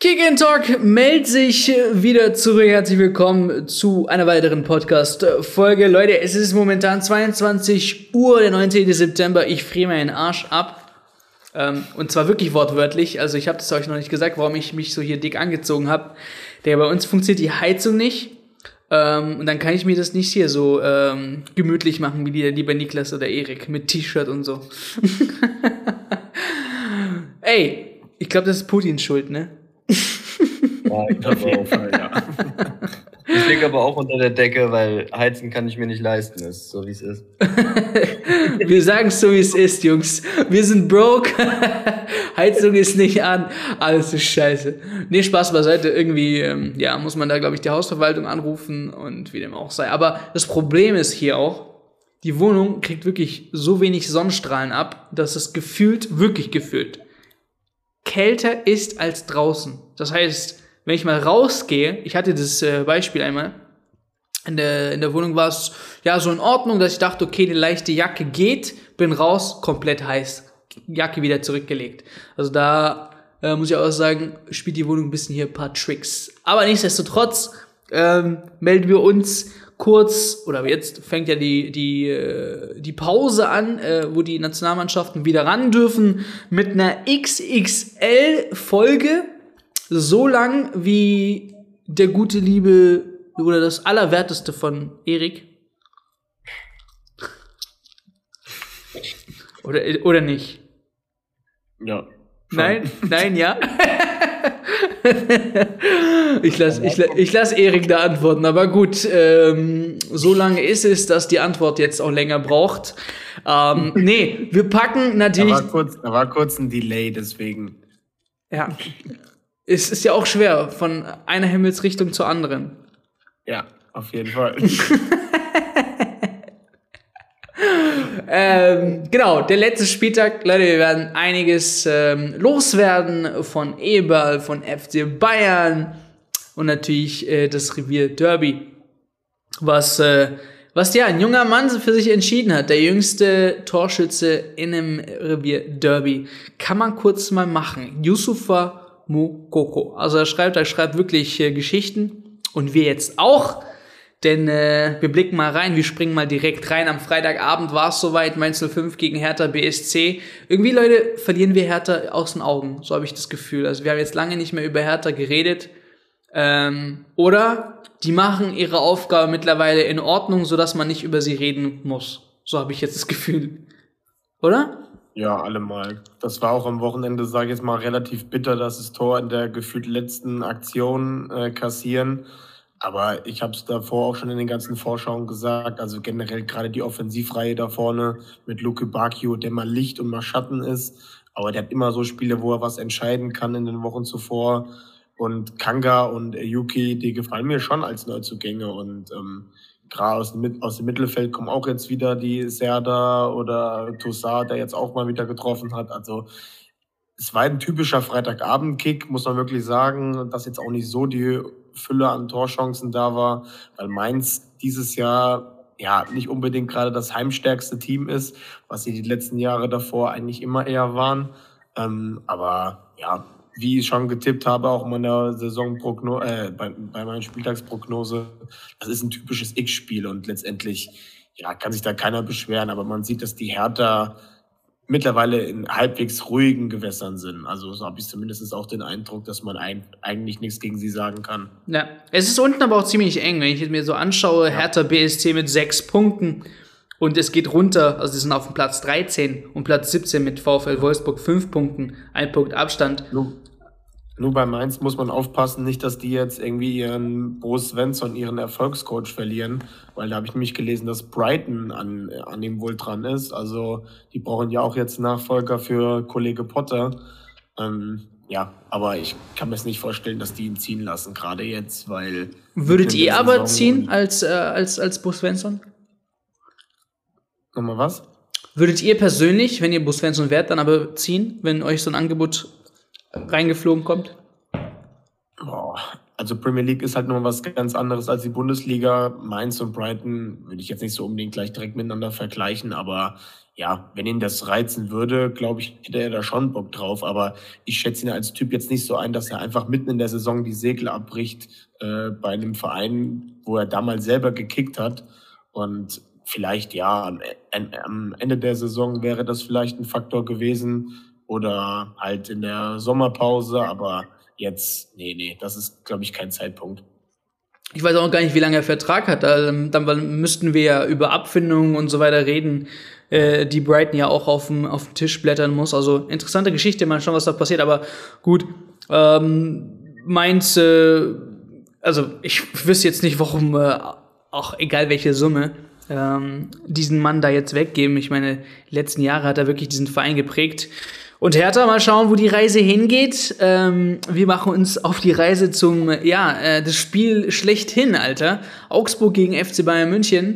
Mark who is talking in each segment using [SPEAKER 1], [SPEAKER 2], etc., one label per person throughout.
[SPEAKER 1] Kick and Talk meldet sich wieder zurück. Herzlich willkommen zu einer weiteren Podcast-Folge. Leute, es ist momentan 22 Uhr, der 19. September. Ich friere meinen Arsch ab. Und zwar wirklich wortwörtlich. Also ich habe das euch noch nicht gesagt, warum ich mich so hier dick angezogen habe. Bei uns funktioniert die Heizung nicht. Und dann kann ich mir das nicht hier so gemütlich machen, wie lieber Niklas oder Erik mit T-Shirt und so. Ey, ich glaube, das ist Putins Schuld, ne?
[SPEAKER 2] Ja, ich glaube auch, ja. Ich liege aber auch unter der Decke, weil heizen kann ich mir nicht leisten. Das ist so, wie es ist.
[SPEAKER 1] Wir sagen es so, wie es ist, Jungs. Wir sind broke. Heizung ist nicht an. Alles ist scheiße. Nee, Spaß beiseite. Irgendwie, muss man da, glaube ich, die Hausverwaltung anrufen und wie dem auch sei. Aber das Problem ist hier auch, die Wohnung kriegt wirklich so wenig Sonnenstrahlen ab, dass es wirklich gefühlt, kälter ist als draußen. Das heißt, wenn ich mal rausgehe, ich hatte das Beispiel einmal, in der Wohnung war es ja so in Ordnung, dass ich dachte, okay, die leichte Jacke geht, bin raus, komplett heiß, Jacke wieder zurückgelegt. Also da muss ich auch sagen, spielt die Wohnung ein bisschen hier ein paar Tricks. Aber nichtsdestotrotz melden wir uns kurz, oder jetzt fängt ja die Pause an, wo die Nationalmannschaften wieder ran dürfen, mit einer XXL-Folge, so lang wie der gute Liebe oder das Allerwerteste von Erik. Oder nicht?
[SPEAKER 2] Ja.
[SPEAKER 1] Nein, ja. Ich lass Erik da antworten, aber gut, so lange ist es, dass die Antwort jetzt auch länger braucht. Nee, wir packen natürlich...
[SPEAKER 2] Da war kurz ein Delay, deswegen.
[SPEAKER 1] Ja, es ist ja auch schwer, von einer Himmelsrichtung zur anderen.
[SPEAKER 2] Ja, auf jeden Fall.
[SPEAKER 1] Genau, der letzte Spieltag, Leute, wir werden einiges loswerden von Eberl, von FC Bayern und natürlich das Revier Derby, was ja ein junger Mann für sich entschieden hat, der jüngste Torschütze in einem Revier Derby. Kann man kurz mal machen. Youssoufa Moukoko. Also er schreibt wirklich Geschichten und wir jetzt auch. Denn wir blicken mal rein, wir springen mal direkt rein. Am Freitagabend war es soweit, Mainz 05 gegen Hertha BSC. Irgendwie, Leute, verlieren wir Hertha aus den Augen. So habe ich das Gefühl. Also wir haben jetzt lange nicht mehr über Hertha geredet. Oder die machen ihre Aufgabe mittlerweile in Ordnung, sodass man nicht über sie reden muss. So habe ich jetzt das Gefühl. Oder?
[SPEAKER 2] Ja, allemal. Das war auch am Wochenende, sage ich jetzt mal, relativ bitter, dass das Tor in der gefühlt letzten Aktion kassieren. Aber ich habe es davor auch schon in den ganzen Vorschauen gesagt, also generell gerade die Offensivreihe da vorne mit Luke Bacchio, der mal Licht und mal Schatten ist, aber der hat immer so Spiele, wo er was entscheiden kann in den Wochen zuvor. Und Kanga und Yuki, die gefallen mir schon als Neuzugänge und gerade aus dem Mittelfeld kommen auch jetzt wieder die Serda oder Toussaint, der jetzt auch mal wieder getroffen hat. Also es war ein typischer Freitagabend-Kick, muss man wirklich sagen, dass jetzt auch nicht so die Fülle an Torchancen da war, weil Mainz dieses Jahr ja nicht unbedingt gerade das heimstärkste Team ist, was sie die letzten Jahre davor eigentlich immer eher waren. Aber ja, wie ich schon getippt habe, auch in meiner bei meiner Spieltagsprognose, das ist ein typisches X-Spiel und letztendlich ja, kann sich da keiner beschweren, aber man sieht, dass die Hertha mittlerweile in halbwegs ruhigen Gewässern sind. Also so habe ich zumindest auch den Eindruck, dass man eigentlich nichts gegen sie sagen kann.
[SPEAKER 1] Ja, es ist unten aber auch ziemlich eng, wenn ich es mir so anschaue. Ja. Hertha BSC mit 6 Punkten und es geht runter, also sie sind auf dem Platz 13 und Platz 17 mit VfL Wolfsburg 5 Punkten, 1 Punkt Abstand.
[SPEAKER 2] Nur bei Mainz muss man aufpassen, nicht, dass die jetzt irgendwie ihren Bo Svensson, ihren Erfolgscoach verlieren, weil da habe ich nämlich gelesen, dass Brighton an ihm wohl dran ist. Also die brauchen ja auch jetzt Nachfolger für Kollege Potter. Ja, aber ich kann mir es nicht vorstellen, dass die ihn ziehen lassen, gerade jetzt, weil...
[SPEAKER 1] Würdet ihr aber ziehen als Bo Svensson?
[SPEAKER 2] Nochmal was?
[SPEAKER 1] Würdet ihr persönlich, wenn ihr Bo Svensson wärt, dann aber ziehen, wenn euch so ein Angebot reingeflogen kommt?
[SPEAKER 2] Boah, Also Premier League ist halt nochmal was ganz anderes als die Bundesliga. Mainz und Brighton würde ich jetzt nicht so unbedingt gleich direkt miteinander vergleichen, aber ja, wenn ihn das reizen würde, glaube ich, hätte er da schon Bock drauf. Aber ich schätze ihn als Typ jetzt nicht so ein, dass er einfach mitten in der Saison die Segel abbricht bei einem Verein, wo er damals selber gekickt hat. Und vielleicht, ja, am Ende der Saison wäre das vielleicht ein Faktor gewesen oder halt in der Sommerpause, aber jetzt, nee, das ist, glaube ich, kein Zeitpunkt.
[SPEAKER 1] Ich weiß auch gar nicht, wie lange er Vertrag hat. Dann müssten wir ja über Abfindungen und so weiter reden, die Brighton ja auch auf dem Tisch blättern muss. Also interessante Geschichte, mal schauen, was da passiert. Aber gut, Mainz, also ich wüsste jetzt nicht, warum, auch egal welche Summe, diesen Mann da jetzt weggeben. Ich meine, die letzten Jahre hat er wirklich diesen Verein geprägt. Und Hertha, mal schauen, wo die Reise hingeht. Wir machen uns auf die Reise zum, das Spiel schlechthin, Alter. Augsburg gegen FC Bayern München.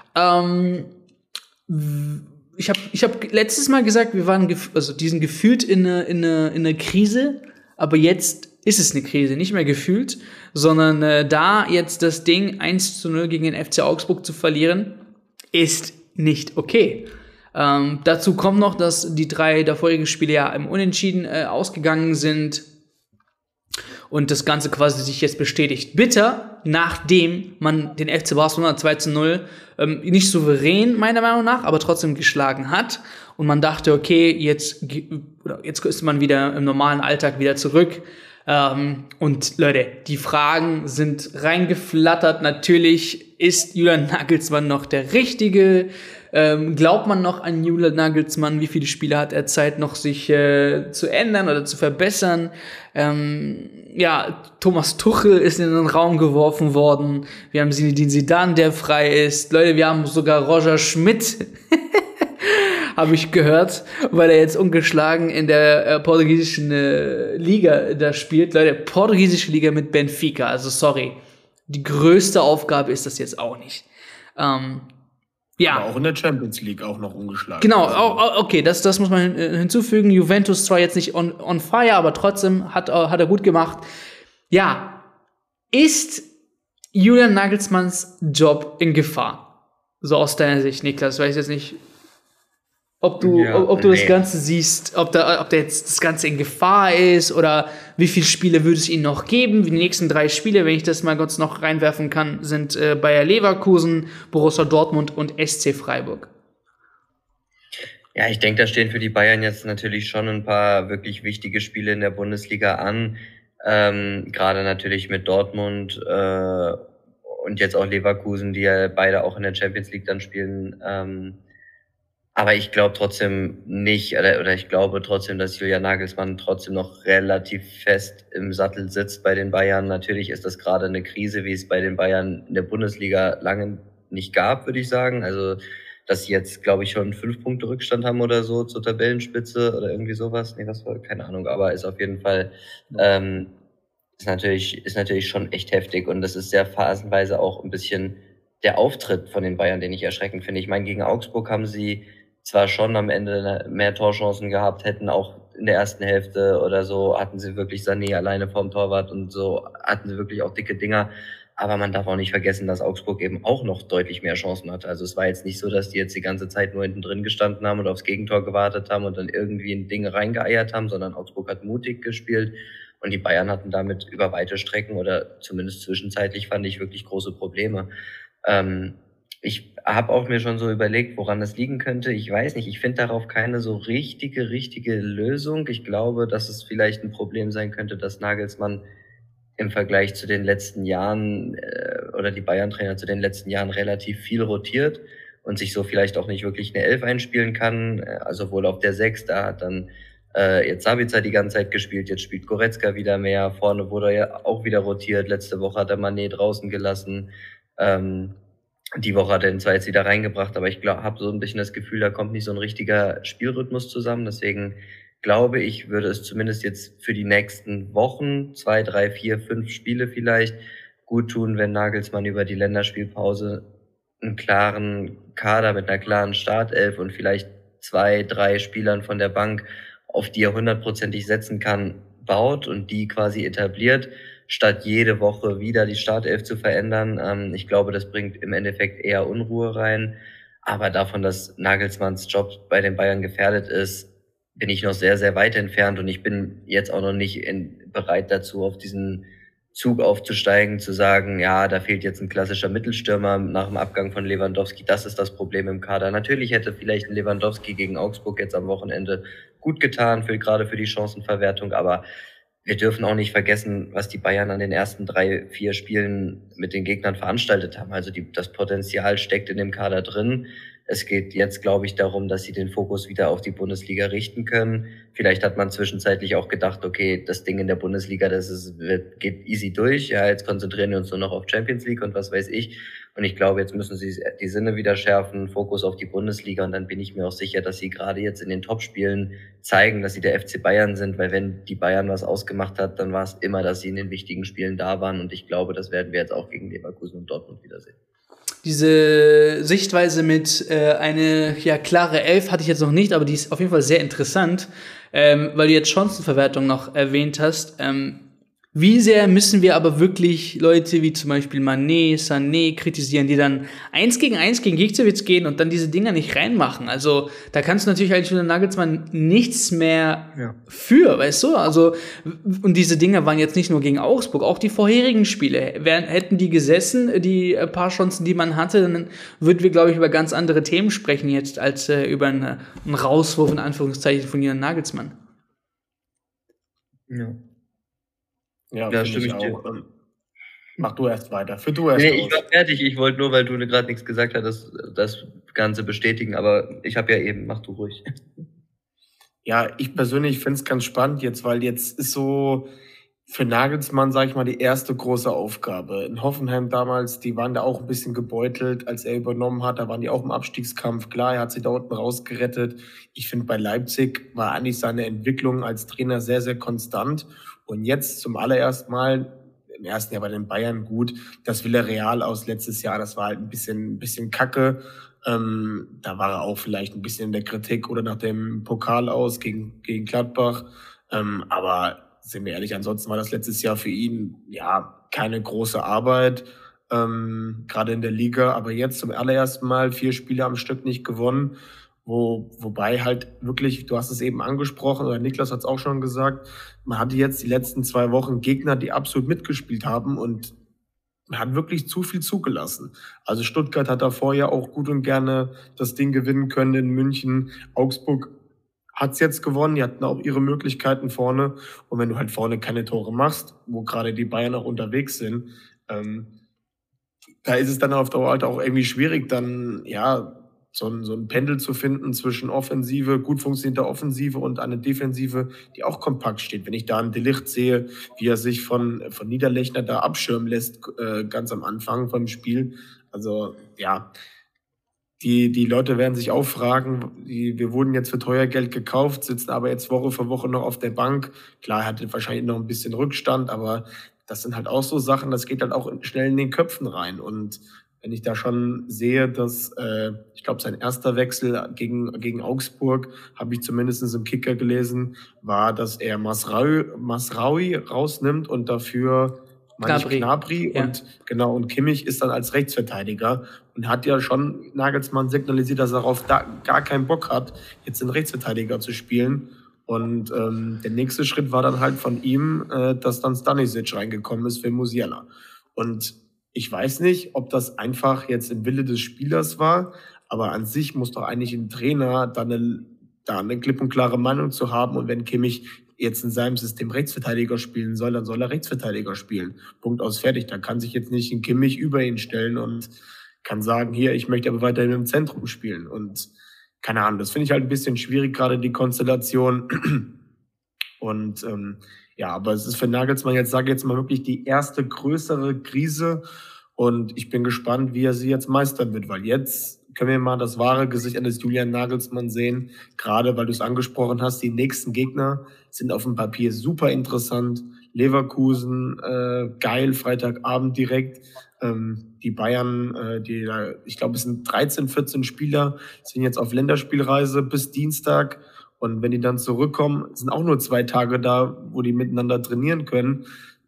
[SPEAKER 1] Ich hab letztes Mal gesagt, wir waren die sind gefühlt in einer Krise, aber jetzt ist es eine Krise, nicht mehr gefühlt, sondern da jetzt das Ding 1:0 gegen den FC Augsburg zu verlieren, ist nicht okay. Dazu kommt noch, dass die 3 davorigen Spiele ja im Unentschieden ausgegangen sind und das Ganze quasi sich jetzt bestätigt. Bitter, nachdem man den FC Barcelona 2:0 nicht souverän, meiner Meinung nach, aber trotzdem geschlagen hat. Und man dachte, okay, jetzt ist man wieder im normalen Alltag wieder zurück. Und Leute, die Fragen sind reingeflattert. Natürlich, ist Julian Nagelsmann noch der Richtige? Glaubt man noch an Julian Nagelsmann? Wie viele Spiele hat er Zeit, noch sich zu ändern oder zu verbessern? Thomas Tuchel ist in den Raum geworfen worden. Wir haben Zinedine Zidane, der frei ist. Leute, wir haben sogar Roger Schmidt, habe ich gehört, weil er jetzt ungeschlagen in der portugiesischen Liga da spielt. Leute, portugiesische Liga mit Benfica. Also sorry, die größte Aufgabe ist das jetzt auch nicht.
[SPEAKER 2] Aber auch in der Champions League auch noch ungeschlagen.
[SPEAKER 1] Genau, okay, das muss man hinzufügen. Juventus zwar jetzt nicht on fire, aber trotzdem hat er gut gemacht. Ja, ist Julian Nagelsmanns Job in Gefahr? So aus deiner Sicht, Niklas, weiß ich jetzt nicht, ob du das Ganze siehst, ob da jetzt das Ganze in Gefahr ist oder wie viele Spiele würde es ihn noch geben. Die nächsten 3 Spiele, wenn ich das mal kurz noch reinwerfen kann, sind Bayer Leverkusen, Borussia Dortmund und SC Freiburg.
[SPEAKER 3] Ja, ich denke, da stehen für die Bayern jetzt natürlich schon ein paar wirklich wichtige Spiele in der Bundesliga an. Gerade natürlich mit Dortmund und jetzt auch Leverkusen, die ja beide auch in der Champions League dann spielen. Aber ich glaube trotzdem nicht, oder ich glaube trotzdem, dass Julian Nagelsmann trotzdem noch relativ fest im Sattel sitzt bei den Bayern. Natürlich ist das gerade eine Krise, wie es bei den Bayern in der Bundesliga lange nicht gab, würde ich sagen. Also, dass sie jetzt, glaube ich, schon 5 Punkte Rückstand haben oder so zur Tabellenspitze oder irgendwie sowas. Nee, was war, keine Ahnung, aber ist auf jeden Fall, ist natürlich schon echt heftig und das ist sehr phasenweise auch ein bisschen der Auftritt von den Bayern, den ich erschreckend finde. Ich meine, gegen Augsburg haben sie zwar schon am Ende mehr Torchancen gehabt, hätten auch in der ersten Hälfte oder so, hatten sie wirklich Sané alleine vorm Torwart und so, hatten sie wirklich auch dicke Dinger. Aber man darf auch nicht vergessen, dass Augsburg eben auch noch deutlich mehr Chancen hatte. Also es war jetzt nicht so, dass die jetzt die ganze Zeit nur hinten drin gestanden haben und aufs Gegentor gewartet haben und dann irgendwie in Dinge reingeeiert haben, sondern Augsburg hat mutig gespielt und die Bayern hatten damit über weite Strecken oder zumindest zwischenzeitlich fand ich wirklich große Probleme. Ich habe auch mir schon so überlegt, woran das liegen könnte. Ich weiß nicht, ich finde darauf keine so richtige Lösung. Ich glaube, dass es vielleicht ein Problem sein könnte, dass Nagelsmann im Vergleich zu den letzten Jahren oder die Bayern-Trainer zu den letzten Jahren relativ viel rotiert und sich so vielleicht auch nicht wirklich eine Elf einspielen kann. Also wohl auf der 6, da hat dann jetzt Sabitzer die ganze Zeit gespielt, jetzt spielt Goretzka wieder mehr. Vorne wurde er ja auch wieder rotiert. Letzte Woche hat er Mané draußen gelassen. Die Woche hat er ihn zwar jetzt wieder reingebracht, aber ich habe so ein bisschen das Gefühl, da kommt nicht so ein richtiger Spielrhythmus zusammen. Deswegen glaube ich, würde es zumindest jetzt für die nächsten Wochen, 2, 3, 4, 5 Spiele vielleicht, gut tun, wenn Nagelsmann über die Länderspielpause einen klaren Kader mit einer klaren Startelf und vielleicht 2, 3 Spielern von der Bank, auf die er 100%ig setzen kann, baut und die quasi etabliert. statt jede Woche wieder die Startelf zu verändern. Ich glaube, das bringt im Endeffekt eher Unruhe rein. Aber davon, dass Nagelsmanns Job bei den Bayern gefährdet ist, bin ich noch sehr, sehr weit entfernt. Und ich bin jetzt auch noch nicht bereit dazu, auf diesen Zug aufzusteigen, zu sagen, ja, da fehlt jetzt ein klassischer Mittelstürmer nach dem Abgang von Lewandowski. Das ist das Problem im Kader. Natürlich hätte vielleicht ein Lewandowski gegen Augsburg jetzt am Wochenende gut getan, gerade für die Chancenverwertung. Aber wir dürfen auch nicht vergessen, was die Bayern an den ersten 3, 4 Spielen mit den Gegnern veranstaltet haben. Also das Potenzial steckt in dem Kader drin. Es geht jetzt, glaube ich, darum, dass sie den Fokus wieder auf die Bundesliga richten können. Vielleicht hat man zwischenzeitlich auch gedacht, okay, das Ding in der Bundesliga, geht easy durch. Ja, jetzt konzentrieren wir uns nur noch auf Champions League und was weiß ich. Und ich glaube, jetzt müssen sie die Sinne wieder schärfen, Fokus auf die Bundesliga. Und dann bin ich mir auch sicher, dass sie gerade jetzt in den Topspielen zeigen, dass sie der FC Bayern sind. Weil wenn die Bayern was ausgemacht hat, dann war es immer, dass sie in den wichtigen Spielen da waren. Und ich glaube, das werden wir jetzt auch gegen Leverkusen und Dortmund wiedersehen.
[SPEAKER 1] Diese Sichtweise mit eine klare Elf hatte ich jetzt noch nicht, aber die ist auf jeden Fall sehr interessant, weil du jetzt Chancenverwertung noch erwähnt hast. Wie sehr müssen wir aber wirklich Leute wie zum Beispiel Mané, Sané kritisieren, die dann 1 gegen Giekewitz gehen und dann diese Dinger nicht reinmachen? Also da kannst du natürlich eigentlich für den Nagelsmann nichts mehr für, weißt du? Also und diese Dinger waren jetzt nicht nur gegen Augsburg, auch die vorherigen Spiele. Hätten die gesessen, die paar Chancen, die man hatte, dann würden wir, glaube ich, über ganz andere Themen sprechen jetzt, als über einen Rauswurf in Anführungszeichen von Julian Nagelsmann.
[SPEAKER 2] Ja, stimme ich auch. Mach du erst weiter.
[SPEAKER 3] Ich war fertig. Ich wollte nur, weil du gerade nichts gesagt hast, das Ganze bestätigen. Aber ich habe ja eben, mach du ruhig.
[SPEAKER 2] Ja, ich persönlich finde es ganz spannend jetzt, weil jetzt ist so für Nagelsmann, sage ich mal, die erste große Aufgabe. In Hoffenheim damals, die waren da auch ein bisschen gebeutelt, als er übernommen hat. Da waren die auch im Abstiegskampf. Klar, er hat sie da unten rausgerettet. Ich finde, bei Leipzig war eigentlich seine Entwicklung als Trainer sehr, sehr konstant. Und jetzt zum allerersten Mal, im ersten Jahr bei den Bayern gut, das Villarreal aus letztes Jahr, das war halt ein bisschen kacke. Da war er auch vielleicht ein bisschen in der Kritik oder nach dem Pokal aus gegen Gladbach. Aber sind wir ehrlich, ansonsten war das letztes Jahr für ihn keine große Arbeit, gerade in der Liga. Aber jetzt zum allerersten Mal 4 Spiele am Stück nicht gewonnen. Wobei halt wirklich, du hast es eben angesprochen, oder Niklas hat es auch schon gesagt, man hatte jetzt die letzten 2 Wochen Gegner, die absolut mitgespielt haben und man hat wirklich zu viel zugelassen. Also Stuttgart hat davor ja auch gut und gerne das Ding gewinnen können in München. Augsburg hat's jetzt gewonnen, die hatten auch ihre Möglichkeiten vorne. Und wenn du halt vorne keine Tore machst, wo gerade die Bayern auch unterwegs sind, da ist es dann auf Dauer halt auch irgendwie schwierig, dann so ein Pendel zu finden zwischen Offensive, gut funktionierender Offensive und eine Defensive, die auch kompakt steht. Wenn ich da einen De Ligt sehe, wie er sich von Niederlechner da abschirmen lässt, ganz am Anfang vom Spiel. Also, die Leute werden sich auch fragen, wir wurden jetzt für teuer Geld gekauft, sitzen aber jetzt Woche für Woche noch auf der Bank. Klar, er hatte wahrscheinlich noch ein bisschen Rückstand, aber das sind halt auch so Sachen, das geht halt auch schnell in den Köpfen rein. Und wenn ich da schon sehe, dass, ich glaube, sein erster Wechsel gegen Augsburg, habe ich zumindest im Kicker gelesen, war, dass er Masraoui rausnimmt und dafür Gnabry und Kimmich ist dann als Rechtsverteidiger und hat ja schon Nagelsmann signalisiert, dass er darauf gar keinen Bock hat, jetzt den Rechtsverteidiger zu spielen. Und der nächste Schritt war dann halt von ihm, dass dann Stanisic reingekommen ist für Musiala. Und ich weiß nicht, ob das einfach jetzt im Wille des Spielers war, aber an sich muss doch eigentlich ein Trainer da eine klipp und klare Meinung zu haben. Und wenn Kimmich jetzt in seinem System Rechtsverteidiger spielen soll, dann soll er Rechtsverteidiger spielen. Punkt aus, fertig. Da kann sich jetzt nicht ein Kimmich über ihn stellen und kann sagen, hier, ich möchte aber weiterhin im Zentrum spielen. Und keine Ahnung, das finde ich halt ein bisschen schwierig, gerade die Konstellation. Und aber es ist für Nagelsmann jetzt, sage ich jetzt mal, wirklich die erste größere Krise. Und ich bin gespannt, wie er sie jetzt meistern wird, weil jetzt können wir mal das wahre Gesicht eines Julian Nagelsmann sehen. Gerade weil du es angesprochen hast, die nächsten Gegner sind auf dem Papier super interessant. Leverkusen, geil, Freitagabend direkt. Die Bayern, ich glaube, es sind 13, 14 Spieler, sind jetzt auf Länderspielreise bis Dienstag. Und wenn die dann zurückkommen, sind auch nur 2 Tage da, wo die miteinander trainieren können.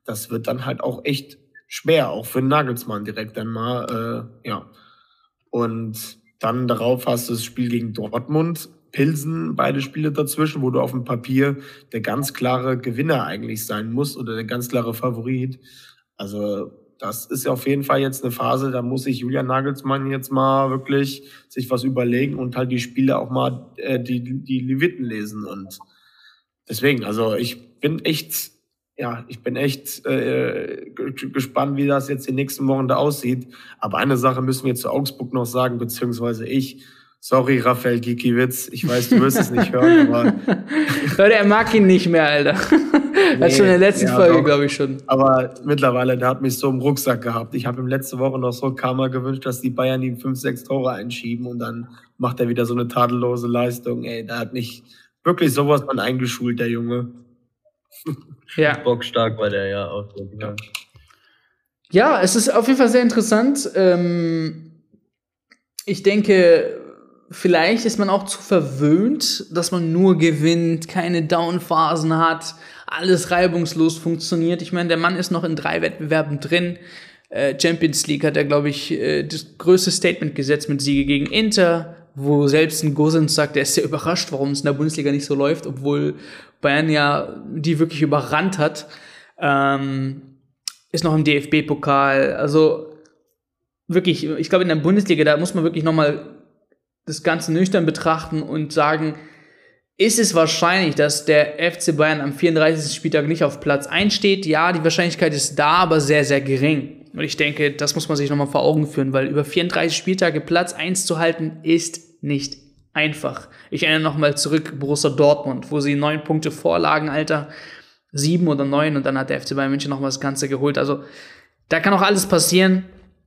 [SPEAKER 2] das wird dann halt auch echt schwer, auch für den Nagelsmann direkt einmal, ja. Und dann darauf hast du das Spiel gegen Dortmund, Pilsen, beide Spiele dazwischen, wo du auf dem Papier der ganz klare Gewinner eigentlich sein musst oder der ganz klare Favorit. Also das ist ja auf jeden Fall jetzt eine Phase, da muss sich Julian Nagelsmann jetzt mal wirklich sich was überlegen und halt die Spiele auch mal die Leviten lesen. Und deswegen, also ich bin echt gespannt, wie das jetzt die nächsten Wochen da aussieht. Aber eine Sache müssen wir zu Augsburg noch sagen, beziehungsweise ich. Sorry, Raphael Gikiewicz, ich weiß, du wirst es nicht hören, aber...
[SPEAKER 1] Leute, er mag ihn nicht mehr, Alter. Das ist schon in der letzten Folge, glaube ich, schon.
[SPEAKER 2] Aber mittlerweile, der hat mich so im Rucksack gehabt. Ich habe ihm letzte Woche noch so Karma gewünscht, dass die Bayern ihm 5, 6 Tore einschieben und dann macht er wieder so eine tadellose Leistung. Ey, da hat mich wirklich sowas von eingeschult, der Junge.
[SPEAKER 3] Ja. Bockstark war der, ja. Auch so, ja.
[SPEAKER 1] Ja, es ist auf jeden Fall sehr interessant. Ich denke, vielleicht ist man auch zu verwöhnt, dass man nur gewinnt, keine Downphasen hat, alles reibungslos funktioniert. Ich meine, der Mann ist noch in 3 Wettbewerben drin. Champions League hat er, glaube ich, das größte Statement gesetzt mit Siege gegen Inter, wo selbst ein Gosens sagt, er ist sehr überrascht, warum es in der Bundesliga nicht so läuft, obwohl Bayern ja die wirklich überrannt hat. Ist noch im DFB-Pokal. Also wirklich, ich glaube, in der Bundesliga, da muss man wirklich nochmal das Ganze nüchtern betrachten und sagen, ist es wahrscheinlich, dass der FC Bayern am 34. Spieltag nicht auf Platz 1 steht? Ja, die Wahrscheinlichkeit ist da, aber sehr, sehr gering. Und ich denke, das muss man sich nochmal vor Augen führen, weil über 34 Spieltage Platz 1 zu halten, ist nicht einfach. Ich erinnere nochmal zurück, Borussia Dortmund, wo sie 9 Punkte vorlagen, Alter, 7 oder 9 und dann hat der FC Bayern München nochmal das Ganze geholt. Also da kann auch alles passieren.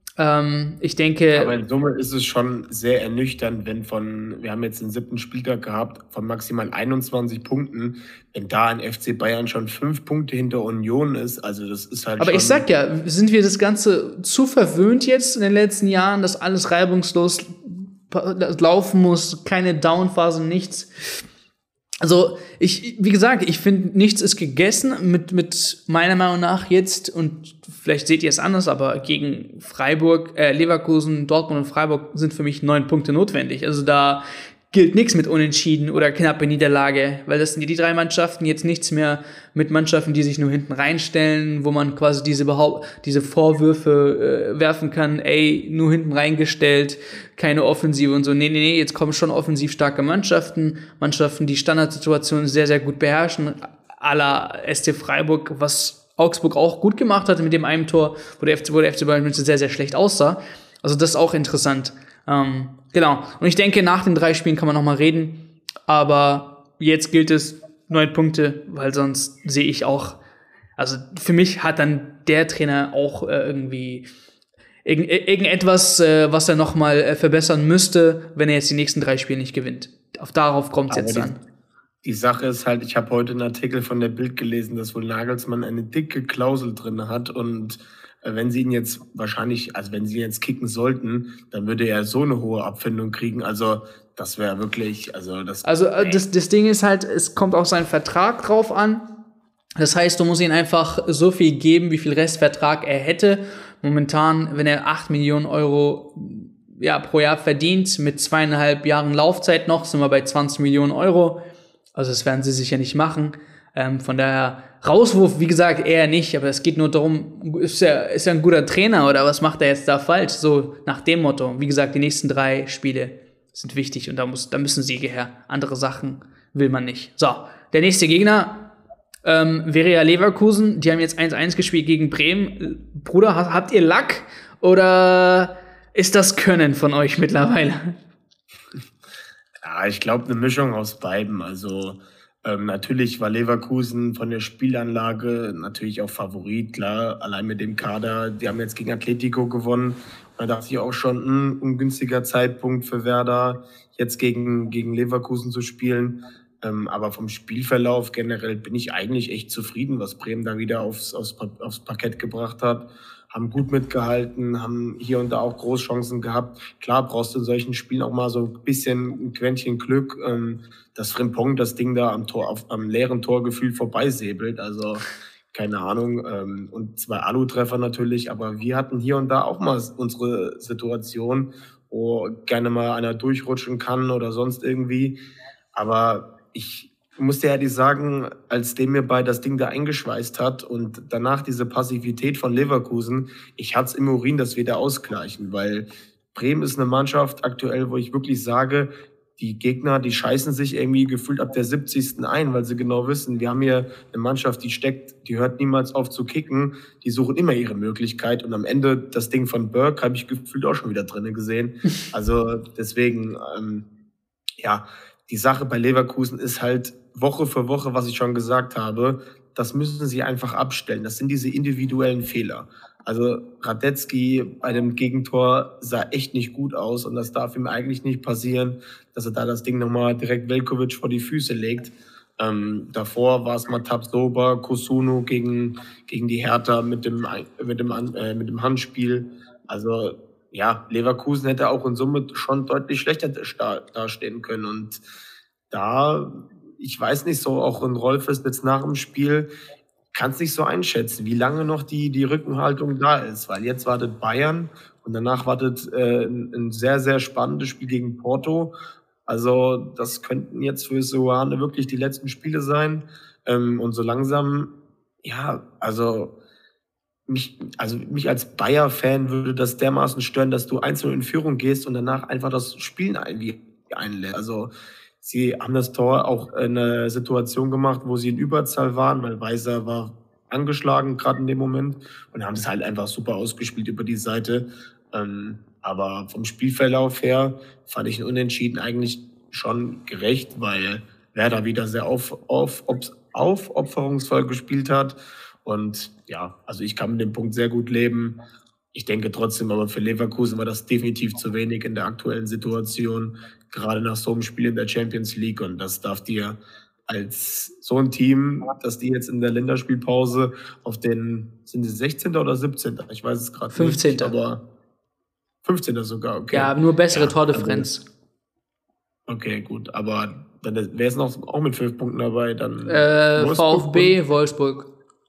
[SPEAKER 1] Ich denke.
[SPEAKER 2] Aber in Summe ist es schon sehr ernüchternd, wenn wir haben jetzt den 7. Spieltag gehabt, von maximal 21 Punkten, wenn da ein FC Bayern schon 5 Punkte hinter Union ist, also das ist halt.
[SPEAKER 1] Aber ich sag ja, sind wir das Ganze zu verwöhnt jetzt in den letzten Jahren, dass alles reibungslos laufen muss, keine Downphase, nichts. Also, wie gesagt, ich finde, nichts ist gegessen mit meiner Meinung nach jetzt, und vielleicht seht ihr es anders, aber gegen Freiburg, Leverkusen, Dortmund und Freiburg sind für mich 9 Punkte notwendig. Also da gilt nichts mit Unentschieden oder knappe Niederlage, weil das sind die 3 Mannschaften, jetzt nichts mehr mit Mannschaften, die sich nur hinten reinstellen, wo man quasi diese Vorwürfe werfen kann, ey, nur hinten reingestellt, keine Offensive und so. Nee, jetzt kommen schon offensiv starke Mannschaften, die Standardsituationen sehr, sehr gut beherrschen, à la SC Freiburg, was Augsburg auch gut gemacht hat mit dem einen Tor, wo der FC Bayern München sehr, sehr schlecht aussah. Also das ist auch interessant. Genau. Und ich denke, nach den 3 Spielen kann man noch mal reden. Aber jetzt gilt es 9 Punkte, weil sonst sehe ich auch, also für mich hat dann der Trainer auch irgendwie irgendetwas, was er noch mal verbessern müsste, wenn er jetzt die nächsten 3 Spiele nicht gewinnt. Darauf kommt es jetzt an.
[SPEAKER 2] Die Sache ist halt, ich habe heute einen Artikel von der Bild gelesen, dass wohl Nagelsmann eine dicke Klausel drin hat, und wenn sie ihn jetzt kicken sollten, dann würde er so eine hohe Abfindung kriegen. Also das wäre wirklich, das
[SPEAKER 1] Ding ist halt, es kommt auch seinen Vertrag drauf an. Das heißt, du musst ihm einfach so viel geben, wie viel Restvertrag er hätte. Momentan, wenn er 8 Millionen Euro pro Jahr verdient, mit 2,5 Jahren Laufzeit noch, sind wir bei 20 Millionen Euro. Also das werden sie sicher nicht machen. Von daher, Rauswurf, wie gesagt, eher nicht, aber es geht nur darum, ist er ein guter Trainer oder was macht er jetzt da falsch? So nach dem Motto. Wie gesagt, die nächsten 3 Spiele sind wichtig und da müssen Siege her. Andere Sachen will man nicht. So, der nächste Gegner wäre ja Leverkusen. Die haben jetzt 1-1 gespielt gegen Bremen. Bruder, habt ihr Lack oder ist das Können von euch mittlerweile?
[SPEAKER 2] Ja, ich glaube, eine Mischung aus beiden. Also natürlich war Leverkusen von der Spielanlage natürlich auch Favorit, klar, allein mit dem Kader. Die haben jetzt gegen Atletico gewonnen. Da dachte ich auch schon, ein ungünstiger Zeitpunkt für Werder, jetzt gegen Leverkusen zu spielen. Aber vom Spielverlauf generell bin ich eigentlich echt zufrieden, was Bremen da wieder aufs Parkett gebracht hat. Haben gut mitgehalten, haben hier und da auch Großchancen gehabt. Klar brauchst du in solchen Spielen auch mal so ein bisschen ein Quäntchen Glück, dass Frimpong das Ding da am leeren Torgefühl vorbeisäbelt. Also keine Ahnung, und 2 Alu-Treffer natürlich, aber wir hatten hier und da auch mal unsere Situation, wo gerne mal einer durchrutschen kann oder sonst irgendwie. Aber ich muss dir ehrlich sagen, als dem mir bei das Ding da eingeschweißt hat und danach diese Passivität von Leverkusen, ich hatte es im Urin, dass wir da ausgleichen, weil Bremen ist eine Mannschaft aktuell, wo ich wirklich sage, die Gegner, die scheißen sich irgendwie gefühlt ab der 70. ein, weil sie genau wissen, wir haben hier eine Mannschaft, die steckt, die hört niemals auf zu kicken, die suchen immer ihre Möglichkeit und am Ende das Ding von Burke habe ich gefühlt auch schon wieder drinnen gesehen. Also deswegen, ja, die Sache bei Leverkusen ist halt Woche für Woche, was ich schon gesagt habe, das müssen sie einfach abstellen. Das sind diese individuellen Fehler. Also Radetzky bei dem Gegentor sah echt nicht gut aus und das darf ihm eigentlich nicht passieren, dass er da das Ding nochmal direkt Veljković vor die Füße legt. Davor war es mal Tapsoba, Kusunu gegen die Hertha mit dem Handspiel. Also ja, Leverkusen hätte auch in Summe schon deutlich schlechter dastehen können und da, ich weiß nicht so, auch in Rolfes jetzt nach dem Spiel, kann es nicht so einschätzen, wie lange noch die Rückenhaltung da ist, weil jetzt wartet Bayern und danach wartet ein sehr, sehr spannendes Spiel gegen Porto. Also das könnten jetzt für Soane wirklich die letzten Spiele sein. Und so langsam, ja, also mich als Bayer-Fan würde das dermaßen stören, dass du einzeln in Führung gehst und danach einfach das Spielen einlässt. Also sie haben das Tor auch in einer Situation gemacht, wo sie in Überzahl waren, weil Weiser war angeschlagen gerade in dem Moment und haben es halt einfach super ausgespielt über die Seite. Aber vom Spielverlauf her fand ich ein Unentschieden eigentlich schon gerecht, weil Werder wieder sehr aufopferungsvoll gespielt hat. Und ja, also ich kann mit dem Punkt sehr gut leben. Ich denke trotzdem, aber für Leverkusen war das definitiv zu wenig in der aktuellen Situation, gerade nach so einem Spiel in der Champions League. Und das darf dir als so ein Team, dass die jetzt in der Länderspielpause auf den, sind sie 16. oder 17.? Ich weiß es gerade
[SPEAKER 1] 15.
[SPEAKER 2] nicht, aber 15. sogar, okay.
[SPEAKER 1] Ja, nur bessere Tordifferenz.
[SPEAKER 2] Also, okay, gut, aber dann wäre es noch auch mit 5 Punkten dabei, dann
[SPEAKER 1] VfB, Wolfsburg.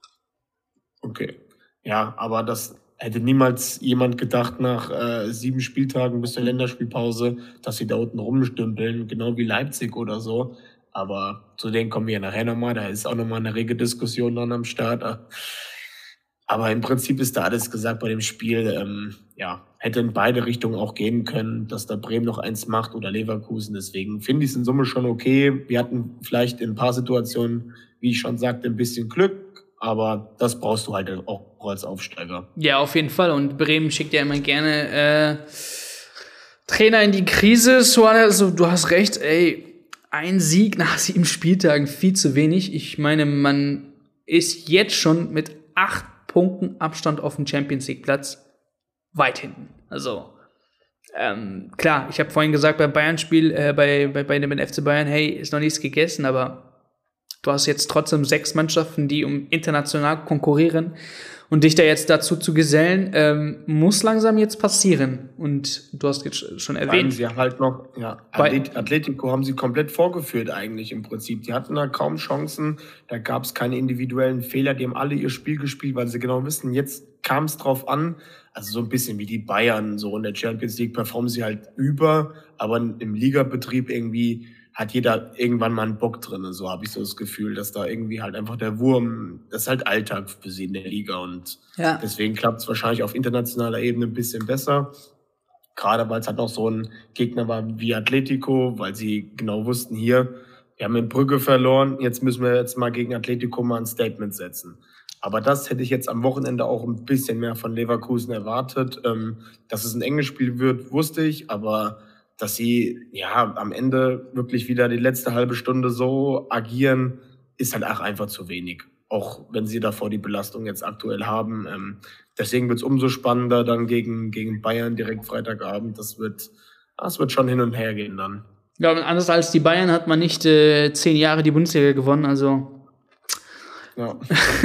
[SPEAKER 2] Okay, ja, aber das hätte niemals jemand gedacht nach 7 Spieltagen bis zur Länderspielpause, dass sie da unten rumstümpeln, genau wie Leipzig oder so. Aber zu denen kommen wir ja nachher nochmal, da ist auch nochmal eine rege Diskussion dann am Start. Aber im Prinzip ist da alles gesagt bei dem Spiel. Ja, hätte in beide Richtungen auch gehen können, dass da Bremen noch eins macht oder Leverkusen. Deswegen finde ich es in Summe schon okay. Wir hatten vielleicht in ein paar Situationen, wie ich schon sagte, ein bisschen Glück. Aber das brauchst du halt auch als Aufsteiger.
[SPEAKER 1] Ja, auf jeden Fall. Und Bremen schickt ja immer gerne Trainer in die Krise. Suarez, also du hast recht, ey, ein Sieg nach 7 Spieltagen, viel zu wenig. Ich meine, man ist jetzt schon mit 8 Punkten Abstand auf dem Champions League Platz weit hinten. Also klar, ich habe vorhin gesagt beim Bayern-Spiel, bei dem FC Bayern, hey, ist noch nichts gegessen, aber du hast jetzt trotzdem 6 Mannschaften, die international konkurrieren. Und dich da jetzt dazu zu gesellen, muss langsam jetzt passieren. Und du hast jetzt schon erwähnt.
[SPEAKER 2] Sie halt noch, ja, Atletico haben sie komplett vorgeführt eigentlich im Prinzip. Die hatten da kaum Chancen, da gab es keine individuellen Fehler, die haben alle ihr Spiel gespielt, weil sie genau wissen, jetzt kam es drauf an. Also so ein bisschen wie die Bayern, so in der Champions League performen sie halt über, aber im Ligabetrieb irgendwie hat jeder irgendwann mal einen Bock drin. So habe ich so das Gefühl, dass da irgendwie halt einfach der Wurm, das ist halt Alltag für sie in der Liga und deswegen klappt es wahrscheinlich auf internationaler Ebene ein bisschen besser. Gerade weil es halt noch so ein Gegner war wie Atletico, weil sie genau wussten, hier, wir haben in Brügge verloren, jetzt müssen wir jetzt mal gegen Atletico mal ein Statement setzen. Aber das hätte ich jetzt am Wochenende auch ein bisschen mehr von Leverkusen erwartet. Dass es ein enges Spiel wird, wusste ich, aber dass sie ja am Ende wirklich wieder die letzte halbe Stunde so agieren, ist halt auch einfach zu wenig. Auch wenn sie davor die Belastung jetzt aktuell haben. Deswegen wird es umso spannender dann gegen Bayern direkt Freitagabend. Das wird schon hin und her gehen dann.
[SPEAKER 1] Ja, und anders als die Bayern hat man nicht 10 Jahre die Bundesliga gewonnen, also ja.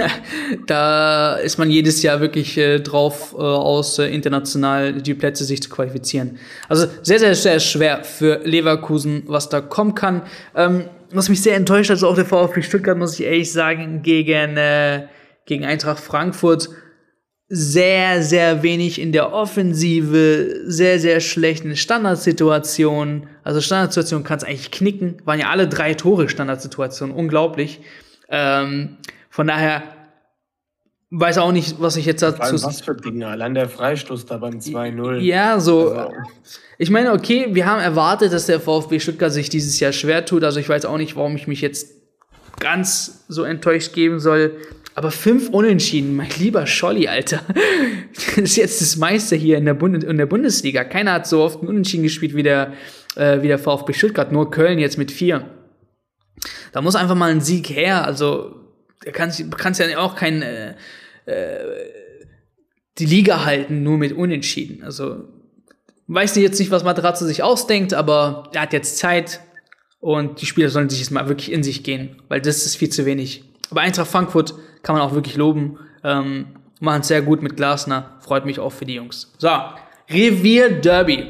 [SPEAKER 1] Da ist man jedes Jahr wirklich drauf aus, international die Plätze sich zu qualifizieren. Also sehr, sehr, sehr schwer für Leverkusen, was da kommen kann. Was mich sehr enttäuscht hat, also auch der VfB Stuttgart, muss ich ehrlich sagen, gegen gegen Eintracht Frankfurt sehr, sehr wenig in der Offensive, sehr, sehr schlecht in Standardsituationen. Also Standardsituationen kannst du eigentlich knicken. Waren ja alle 3 Tore Standardsituationen. Unglaublich. Von daher weiß auch nicht, was ich jetzt dazu...
[SPEAKER 2] Was für Dinge, allein der Freistoß da beim 2-0.
[SPEAKER 1] Ja, so... Also. Ich meine, okay, wir haben erwartet, dass der VfB Stuttgart sich dieses Jahr schwer tut. Also ich weiß auch nicht, warum ich mich jetzt ganz so enttäuscht geben soll. Aber 5 Unentschieden, mein lieber Scholli, Alter. Das ist jetzt das meiste hier in der Bundesliga. Keiner hat so oft einen Unentschieden gespielt wie der VfB Stuttgart. Nur Köln jetzt mit 4. Da muss einfach mal ein Sieg her. Also, da kannst ja auch die Liga halten, nur mit Unentschieden. Also, weiß jetzt nicht, was Materazzo sich ausdenkt, aber er hat jetzt Zeit. Und die Spieler sollen sich jetzt mal wirklich in sich gehen. Weil das ist viel zu wenig. Aber Eintracht Frankfurt kann man auch wirklich loben. Machen es sehr gut mit Glasner. Freut mich auch für die Jungs. So, Revier-Derby.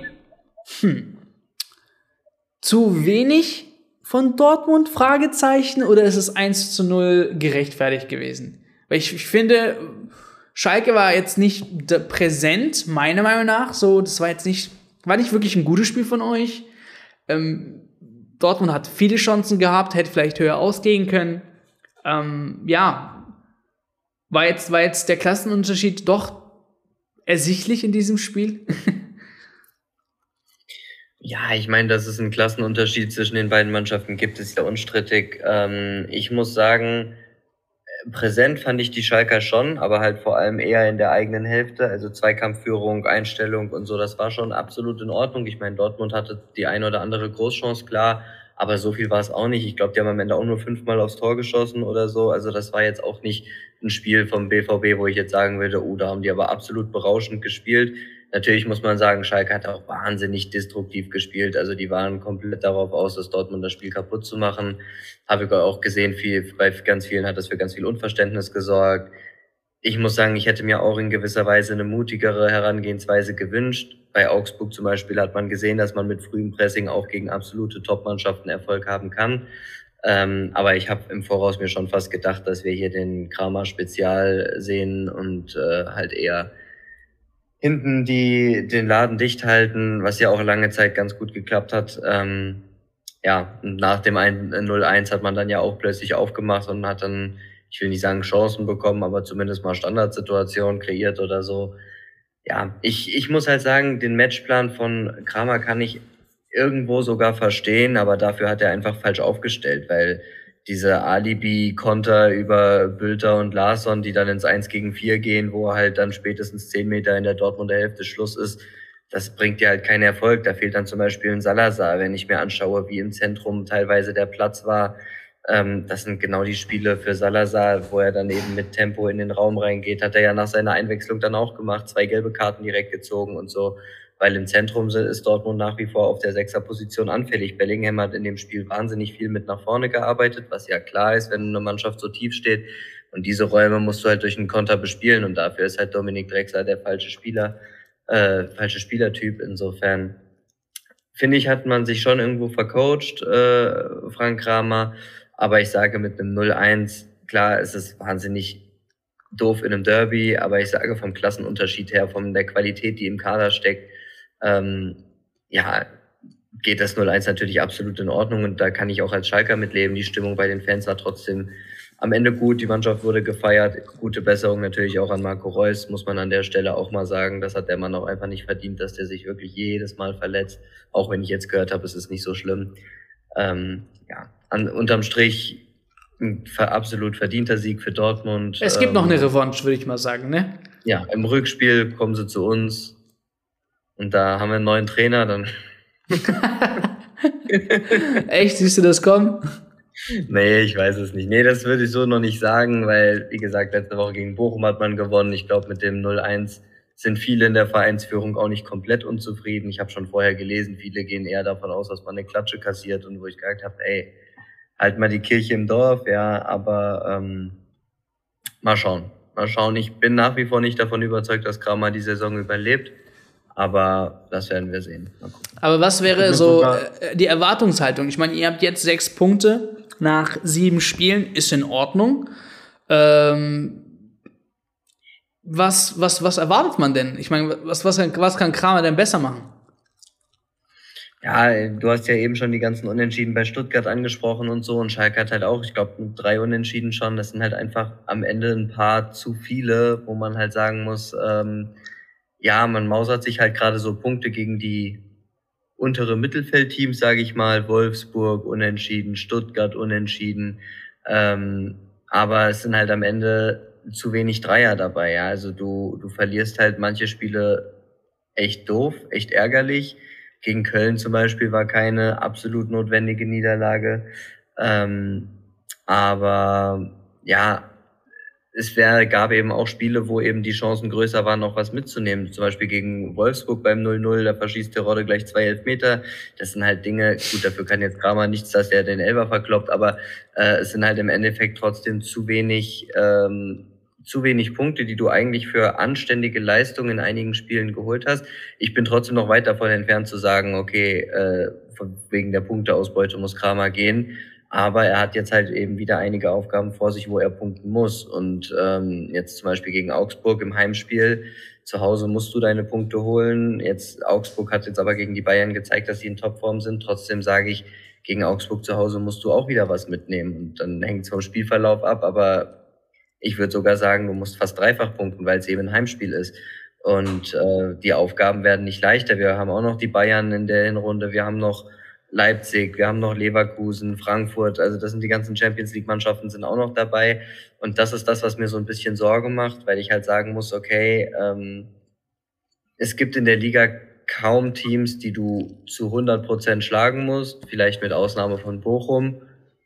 [SPEAKER 1] Zu wenig von Dortmund? Fragezeichen. Oder ist es 1-0 gerechtfertigt gewesen? Weil ich finde, Schalke war jetzt nicht präsent, meiner Meinung nach. So, das war nicht wirklich ein gutes Spiel von euch. Dortmund hat viele Chancen gehabt, hätte vielleicht höher ausgehen können. War jetzt der Klassenunterschied doch ersichtlich in diesem Spiel?
[SPEAKER 3] Ja, ich meine, dass es einen Klassenunterschied zwischen den beiden Mannschaften gibt, ist ja unstrittig. Ich muss sagen, präsent fand ich die Schalker schon, aber halt vor allem eher in der eigenen Hälfte. Also Zweikampfführung, Einstellung und so, das war schon absolut in Ordnung. Ich meine, Dortmund hatte die ein oder andere Großchance, klar. Aber so viel war es auch nicht. Ich glaube, die haben am Ende auch nur 5-mal aufs Tor geschossen oder so. Also das war jetzt auch nicht ein Spiel vom BVB, wo ich jetzt sagen würde, da haben die aber absolut berauschend gespielt. Natürlich muss man sagen, Schalke hat auch wahnsinnig destruktiv gespielt. Also die waren komplett darauf aus, das Dortmund das Spiel kaputt zu machen. Habe ich auch gesehen, bei ganz vielen hat das für ganz viel Unverständnis gesorgt. Ich muss sagen, ich hätte mir auch in gewisser Weise eine mutigere Herangehensweise gewünscht. Bei Augsburg zum Beispiel hat man gesehen, dass man mit frühem Pressing auch gegen absolute Top-Mannschaften Erfolg haben kann. Aber ich habe im Voraus mir schon fast gedacht, dass wir hier den Kramer-Spezial sehen und halt eher hinten den Laden dicht halten, was ja auch lange Zeit ganz gut geklappt hat. Und nach dem 0-1 hat man dann ja auch plötzlich aufgemacht und hat dann, ich will nicht sagen Chancen bekommen, aber zumindest mal Standardsituationen kreiert oder so. Ja, ich muss halt sagen, den Matchplan von Kramer kann ich irgendwo sogar verstehen, aber dafür hat er einfach falsch aufgestellt, weil diese Alibi-Konter über Bülter und Larsson, die dann ins 1-gegen-4 gehen, wo halt dann spätestens 10 Meter in der Dortmunder Hälfte Schluss ist, das bringt dir halt keinen Erfolg. Da fehlt dann zum Beispiel ein Salazar, wenn ich mir anschaue, wie im Zentrum teilweise der Platz war. Das sind genau die Spiele für Salazar, wo er dann eben mit Tempo in den Raum reingeht. Hat er ja nach seiner Einwechslung dann auch gemacht, 2 gelbe Karten direkt gezogen und so. Weil im Zentrum ist Dortmund nach wie vor auf der 6er-Position anfällig. Bellingham hat in dem Spiel wahnsinnig viel mit nach vorne gearbeitet, was ja klar ist, wenn eine Mannschaft so tief steht. Und diese Räume musst du halt durch einen Konter bespielen. Und dafür ist halt Dominik Drexler der falsche Spielertyp. Insofern finde ich, hat man sich schon irgendwo vercoacht, Frank Kramer. Aber ich sage, mit einem 0-1, klar, es ist wahnsinnig doof in einem Derby, aber ich sage vom Klassenunterschied her, von der Qualität, die im Kader steckt, geht das 0-1 natürlich absolut in Ordnung und da kann ich auch als Schalker mitleben. Die Stimmung bei den Fans war trotzdem am Ende gut, die Mannschaft wurde gefeiert, gute Besserung natürlich auch an Marco Reus, muss man an der Stelle auch mal sagen. Das hat der Mann auch einfach nicht verdient, dass der sich wirklich jedes Mal verletzt, auch wenn ich jetzt gehört habe, es ist nicht so schlimm. Unterm Strich ein absolut verdienter Sieg für Dortmund.
[SPEAKER 1] Es gibt noch eine Revanche, würde ich mal sagen, ne?
[SPEAKER 3] Ja, im Rückspiel kommen sie zu uns und da haben wir einen neuen Trainer, dann...
[SPEAKER 1] Echt? Siehst du das kommen?
[SPEAKER 3] Nee, ich weiß es nicht. Nee, das würde ich so noch nicht sagen, weil, wie gesagt, letzte Woche gegen Bochum hat man gewonnen. Ich glaube, mit dem 0-1 sind viele in der Vereinsführung auch nicht komplett unzufrieden. Ich habe schon vorher gelesen, viele gehen eher davon aus, dass man eine Klatsche kassiert und wo ich gesagt habe, halt mal die Kirche im Dorf, ja, aber mal schauen. Ich bin nach wie vor nicht davon überzeugt, dass Kramer die Saison überlebt, aber das werden wir sehen.
[SPEAKER 1] Aber was wäre so die Erwartungshaltung? Ich meine, ihr habt jetzt 6 Punkte nach 7 Spielen, ist in Ordnung. was erwartet man denn? Ich meine, was kann Kramer denn besser machen?
[SPEAKER 3] Ja, du hast ja eben schon die ganzen Unentschieden bei Stuttgart angesprochen und so. Und Schalke hat halt auch, ich glaube, 3 Unentschieden schon. Das sind halt einfach am Ende ein paar zu viele, wo man halt sagen muss, ja, man mausert sich halt gerade so Punkte gegen die untere Mittelfeldteams, sage ich mal. Wolfsburg unentschieden, Stuttgart unentschieden. Aber es sind halt am Ende zu wenig Dreier dabei. Ja, also du verlierst halt manche Spiele echt doof, echt ärgerlich. Gegen Köln zum Beispiel war keine absolut notwendige Niederlage. Aber ja, gab eben auch Spiele, wo eben die Chancen größer waren, noch was mitzunehmen. Zum Beispiel gegen Wolfsburg beim 0-0, da verschießt Terodde gleich 2 Elfmeter. Das sind halt Dinge, gut, dafür kann jetzt Kramer nichts, dass er den Elfer verkloppt, aber es sind halt im Endeffekt trotzdem zu wenig Punkte, die du eigentlich für anständige Leistungen in einigen Spielen geholt hast. Ich bin trotzdem noch weit davon entfernt zu sagen, okay, wegen der Punkteausbeute muss Kramer gehen. Aber er hat jetzt halt eben wieder einige Aufgaben vor sich, wo er punkten muss. Und jetzt zum Beispiel gegen Augsburg im Heimspiel, zu Hause musst du deine Punkte holen. Augsburg hat jetzt aber gegen die Bayern gezeigt, dass sie in Topform sind. Trotzdem sage ich, gegen Augsburg zu Hause musst du auch wieder was mitnehmen. Und dann hängt es vom Spielverlauf ab, aber ich würde sogar sagen, du musst fast dreifach punkten, weil es eben ein Heimspiel ist. Und die Aufgaben werden nicht leichter. Wir haben auch noch die Bayern in der Hinrunde, wir haben noch Leipzig, wir haben noch Leverkusen, Frankfurt, also das sind die ganzen Champions-League-Mannschaften sind auch noch dabei. Und das ist das, was mir so ein bisschen Sorge macht, weil ich halt sagen muss, okay, es gibt in der Liga kaum Teams, die du zu 100% schlagen musst, vielleicht mit Ausnahme von Bochum.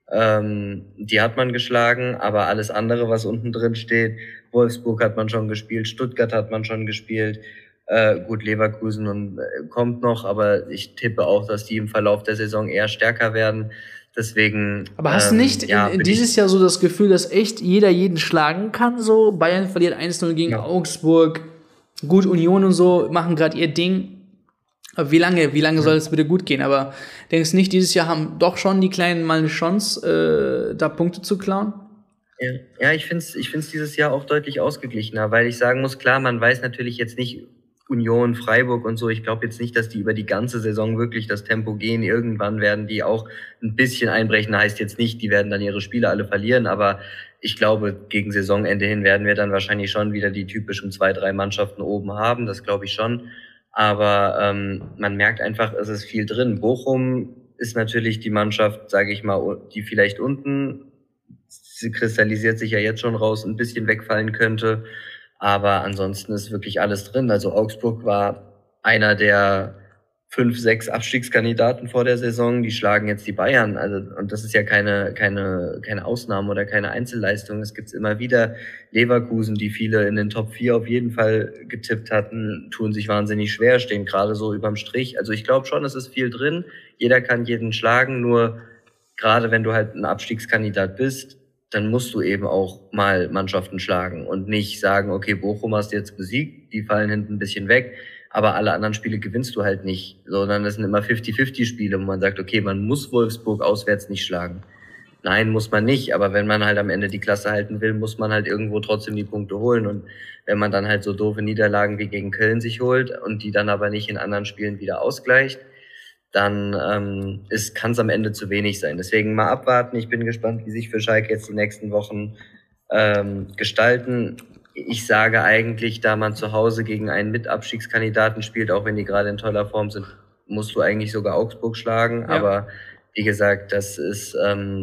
[SPEAKER 3] Die hat man geschlagen, aber alles andere, was unten drin steht, Wolfsburg hat man schon gespielt, Stuttgart hat man schon gespielt, gut, Leverkusen und kommt noch, aber ich tippe auch, dass die im Verlauf der Saison eher stärker werden. Deswegen.
[SPEAKER 1] Aber hast du nicht dieses Jahr so das Gefühl, dass echt jeder jeden schlagen kann? So Bayern verliert 1-0 gegen Augsburg, gut, Union und so machen gerade ihr Ding. Aber wie lange soll es bitte gut gehen? Aber denkst du nicht, dieses Jahr haben doch schon die Kleinen mal eine Chance, da Punkte zu klauen?
[SPEAKER 3] Ja, ich find's dieses Jahr auch deutlich ausgeglichener, weil ich sagen muss, klar, man weiß natürlich jetzt nicht Union, Freiburg und so. Ich glaube jetzt nicht, dass die über die ganze Saison wirklich das Tempo gehen. Irgendwann werden die auch ein bisschen einbrechen. Heißt jetzt nicht, die werden dann ihre Spiele alle verlieren, aber ich glaube, gegen Saisonende hin werden wir dann wahrscheinlich schon wieder die typischen 2, 3 Mannschaften oben haben. Das glaube ich schon. Aber man merkt einfach, es ist viel drin. Bochum ist natürlich die Mannschaft, sage ich mal, die vielleicht unten, sie kristallisiert sich ja jetzt schon raus, ein bisschen wegfallen könnte. Aber ansonsten ist wirklich alles drin. Also Augsburg war einer der 5, 6 Abstiegskandidaten vor der Saison. Die schlagen jetzt die Bayern. Also, und das ist ja keine Ausnahme oder keine Einzelleistung. Es gibt's immer wieder. Leverkusen, die viele in den Top 4 auf jeden Fall getippt hatten, tun sich wahnsinnig schwer, stehen gerade so überm Strich. Also ich glaube schon, es ist viel drin. Jeder kann jeden schlagen. Nur gerade wenn du halt ein Abstiegskandidat bist, dann musst du eben auch mal Mannschaften schlagen und nicht sagen, okay, Bochum hast du jetzt besiegt, die fallen hinten ein bisschen weg, aber alle anderen Spiele gewinnst du halt nicht, sondern das sind immer 50-50 Spiele, wo man sagt, okay, man muss Wolfsburg auswärts nicht schlagen. Nein, muss man nicht, aber wenn man halt am Ende die Klasse halten will, muss man halt irgendwo trotzdem die Punkte holen und wenn man dann halt so doofe Niederlagen wie gegen Köln sich holt und die dann aber nicht in anderen Spielen wieder ausgleicht, dann kann es am Ende zu wenig sein. Deswegen mal abwarten. Ich bin gespannt, wie sich für Schalke jetzt die nächsten Wochen gestalten. Ich sage eigentlich, da man zu Hause gegen einen Mitabstiegskandidaten spielt, auch wenn die gerade in toller Form sind, musst du eigentlich sogar Augsburg schlagen. Ja. Aber wie gesagt, das ist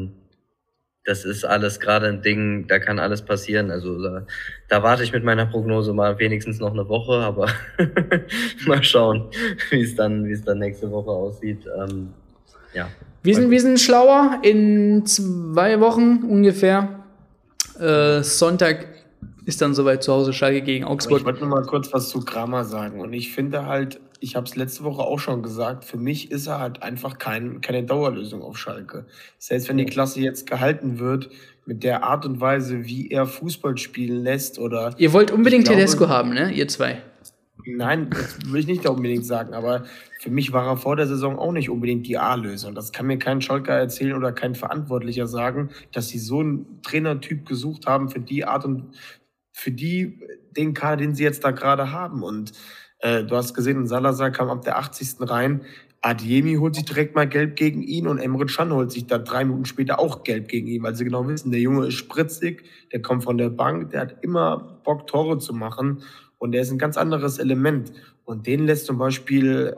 [SPEAKER 3] alles gerade ein Ding, da kann alles passieren. Also da warte ich mit meiner Prognose mal wenigstens noch eine Woche, aber mal schauen, wie es dann nächste Woche aussieht. Ja.
[SPEAKER 1] Wir sind schlauer in 2 Wochen ungefähr. Sonntag ist dann soweit zu Hause Schalke gegen Augsburg.
[SPEAKER 2] Ich wollte nur mal kurz was zu Kramer sagen. Und ich finde halt, ich habe es letzte Woche auch schon gesagt, für mich ist er halt einfach keine Dauerlösung auf Schalke. Selbst wenn die Klasse jetzt gehalten wird, mit der Art und Weise, wie er Fußball spielen lässt oder...
[SPEAKER 1] Ihr wollt unbedingt Tedesco haben, ne? Ihr zwei.
[SPEAKER 2] Nein, das will ich nicht unbedingt sagen, aber für mich war er vor der Saison auch nicht unbedingt die A-Lösung. Das kann mir kein Schalker erzählen oder kein Verantwortlicher sagen, dass sie so einen Trainertyp gesucht haben für für den Kader, den sie jetzt da gerade haben. Und du hast gesehen, Salazar kam ab der 80. rein. Adeyemi holt sich direkt mal gelb gegen ihn und Emre Can holt sich dann 3 Minuten später auch gelb gegen ihn, weil sie genau wissen, der Junge ist spritzig, der kommt von der Bank, der hat immer Bock, Tore zu machen und der ist ein ganz anderes Element. Und den lässt zum Beispiel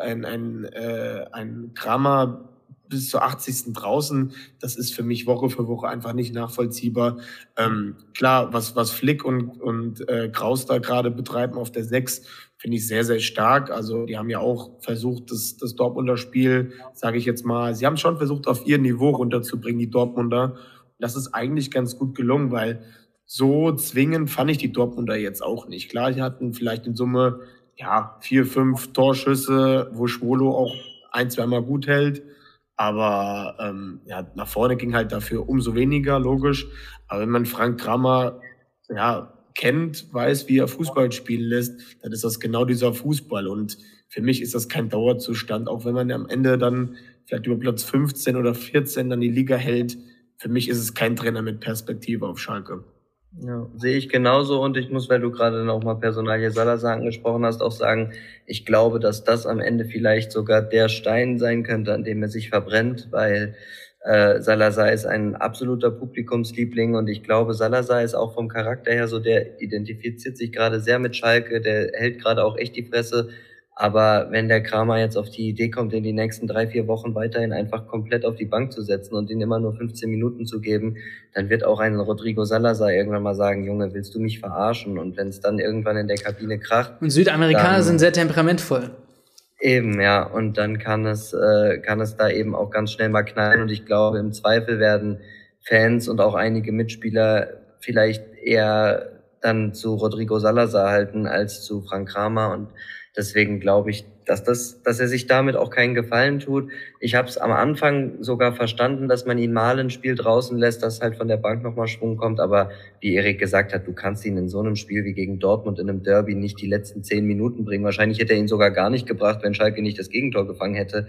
[SPEAKER 2] ein Kramer bis zur 80. draußen. Das ist für mich Woche für Woche einfach nicht nachvollziehbar. Klar, was Flick und Kraus da gerade betreiben auf der 6, finde ich sehr, sehr stark. Also die haben ja auch versucht, das Dortmunder Spiel, sage ich jetzt mal, sie haben schon versucht, auf ihr Niveau runterzubringen, die Dortmunder. Das ist eigentlich ganz gut gelungen, weil so zwingend fand ich die Dortmunder jetzt auch nicht. Klar, die hatten vielleicht in Summe 4, 5 Torschüsse, wo Schwolo auch 1, 2 Mal gut hält. Aber nach vorne ging halt dafür umso weniger, logisch. Aber wenn man Frank Kramer kennt, weiß, wie er Fußball spielen lässt, dann ist das genau dieser Fußball. Und für mich ist das kein Dauerzustand, auch wenn man am Ende dann vielleicht über Platz 15 oder 14 dann die Liga hält. Für mich ist es kein Trainer mit Perspektive auf Schalke.
[SPEAKER 3] Ja, sehe ich genauso und ich muss, weil du gerade noch mal Personalie Salazar angesprochen hast, auch sagen, ich glaube, dass das am Ende vielleicht sogar der Stein sein könnte, an dem er sich verbrennt, weil Salazar ist ein absoluter Publikumsliebling und ich glaube, Salazar ist auch vom Charakter her so, der identifiziert sich gerade sehr mit Schalke, der hält gerade auch echt die Fresse. Aber wenn der Kramer jetzt auf die Idee kommt, in die nächsten 3, 4 Wochen weiterhin einfach komplett auf die Bank zu setzen und ihn immer nur 15 Minuten zu geben, dann wird auch ein Rodrigo Salazar irgendwann mal sagen, Junge, willst du mich verarschen? Und wenn es dann irgendwann in der Kabine kracht.
[SPEAKER 1] Und Südamerikaner sind sehr temperamentvoll.
[SPEAKER 3] Eben, ja. Und dann kann es da eben auch ganz schnell mal knallen. Und ich glaube, im Zweifel werden Fans und auch einige Mitspieler vielleicht eher dann zu Rodrigo Salazar halten als zu Frank Kramer. Und deswegen glaube ich, dass er sich damit auch keinen Gefallen tut. Ich habe es am Anfang sogar verstanden, dass man ihn mal ein Spiel draußen lässt, dass halt von der Bank nochmal Schwung kommt. Aber wie Erik gesagt hat, du kannst ihn in so einem Spiel wie gegen Dortmund in einem Derby nicht die letzten 10 Minuten bringen. Wahrscheinlich hätte er ihn sogar gar nicht gebracht, wenn Schalke nicht das Gegentor gefangen hätte.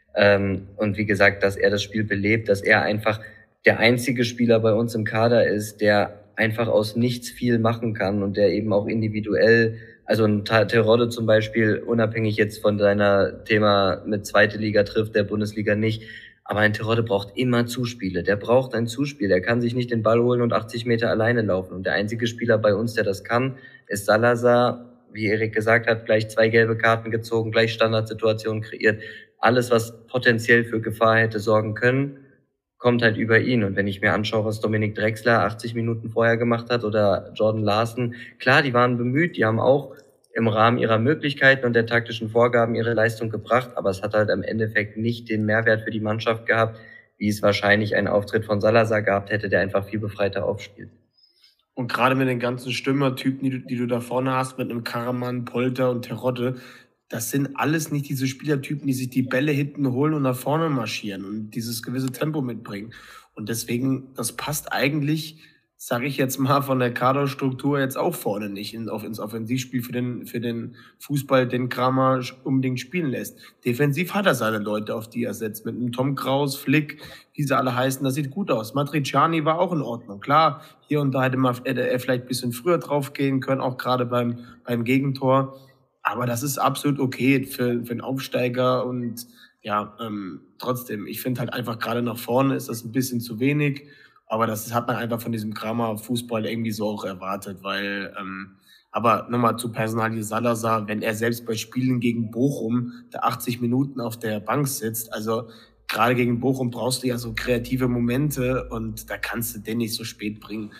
[SPEAKER 3] Und wie gesagt, dass er das Spiel belebt, dass er einfach der einzige Spieler bei uns im Kader ist, der einfach aus nichts viel machen kann und der eben auch individuell, also ein Terodde zum Beispiel, unabhängig jetzt von deiner Thema mit zweite Liga trifft, der Bundesliga nicht, aber ein Terodde braucht immer Zuspiele, der braucht ein Zuspiel, der kann sich nicht den Ball holen und 80 Meter alleine laufen und der einzige Spieler bei uns, der das kann, ist Salazar, wie Erik gesagt hat, gleich 2 gelbe Karten gezogen, gleich Standardsituationen kreiert, alles, was potenziell für Gefahr hätte sorgen können, kommt halt über ihn. Und wenn ich mir anschaue, was Dominik Drexler 80 Minuten vorher gemacht hat oder Jordan Larsen, klar, die waren bemüht, die haben auch im Rahmen ihrer Möglichkeiten und der taktischen Vorgaben ihre Leistung gebracht, aber es hat halt im Endeffekt nicht den Mehrwert für die Mannschaft gehabt, wie es wahrscheinlich ein Auftritt von Salazar gehabt hätte, der einfach viel befreiter aufspielt.
[SPEAKER 2] Und gerade mit den ganzen Stürmertypen, die du da vorne hast, mit einem Karaman, Polter und Terodde, das sind alles nicht diese Spielertypen, die sich die Bälle hinten holen und nach vorne marschieren und dieses gewisse Tempo mitbringen. Und deswegen, das passt eigentlich, sage ich jetzt mal, von der Kaderstruktur jetzt auch vorne nicht ins Offensivspiel für den Fußball, den Kramer unbedingt spielen lässt. Defensiv hat er seine Leute, auf die er setzt. Mit einem Tom Kraus, Flick, wie sie alle heißen, das sieht gut aus. Matriciani war auch in Ordnung. Klar, hier und da hätte er vielleicht ein bisschen früher drauf gehen können, auch gerade beim Gegentor. Aber das ist absolut okay für einen Aufsteiger und trotzdem, ich finde halt einfach gerade nach vorne ist das ein bisschen zu wenig, aber das hat man einfach von diesem Kramer-Fußball irgendwie so auch erwartet, weil, aber nochmal zu Personalie Salazar, wenn er selbst bei Spielen gegen Bochum da 80 Minuten auf der Bank sitzt, also gerade gegen Bochum brauchst du ja so kreative Momente und da kannst du den nicht so spät bringen.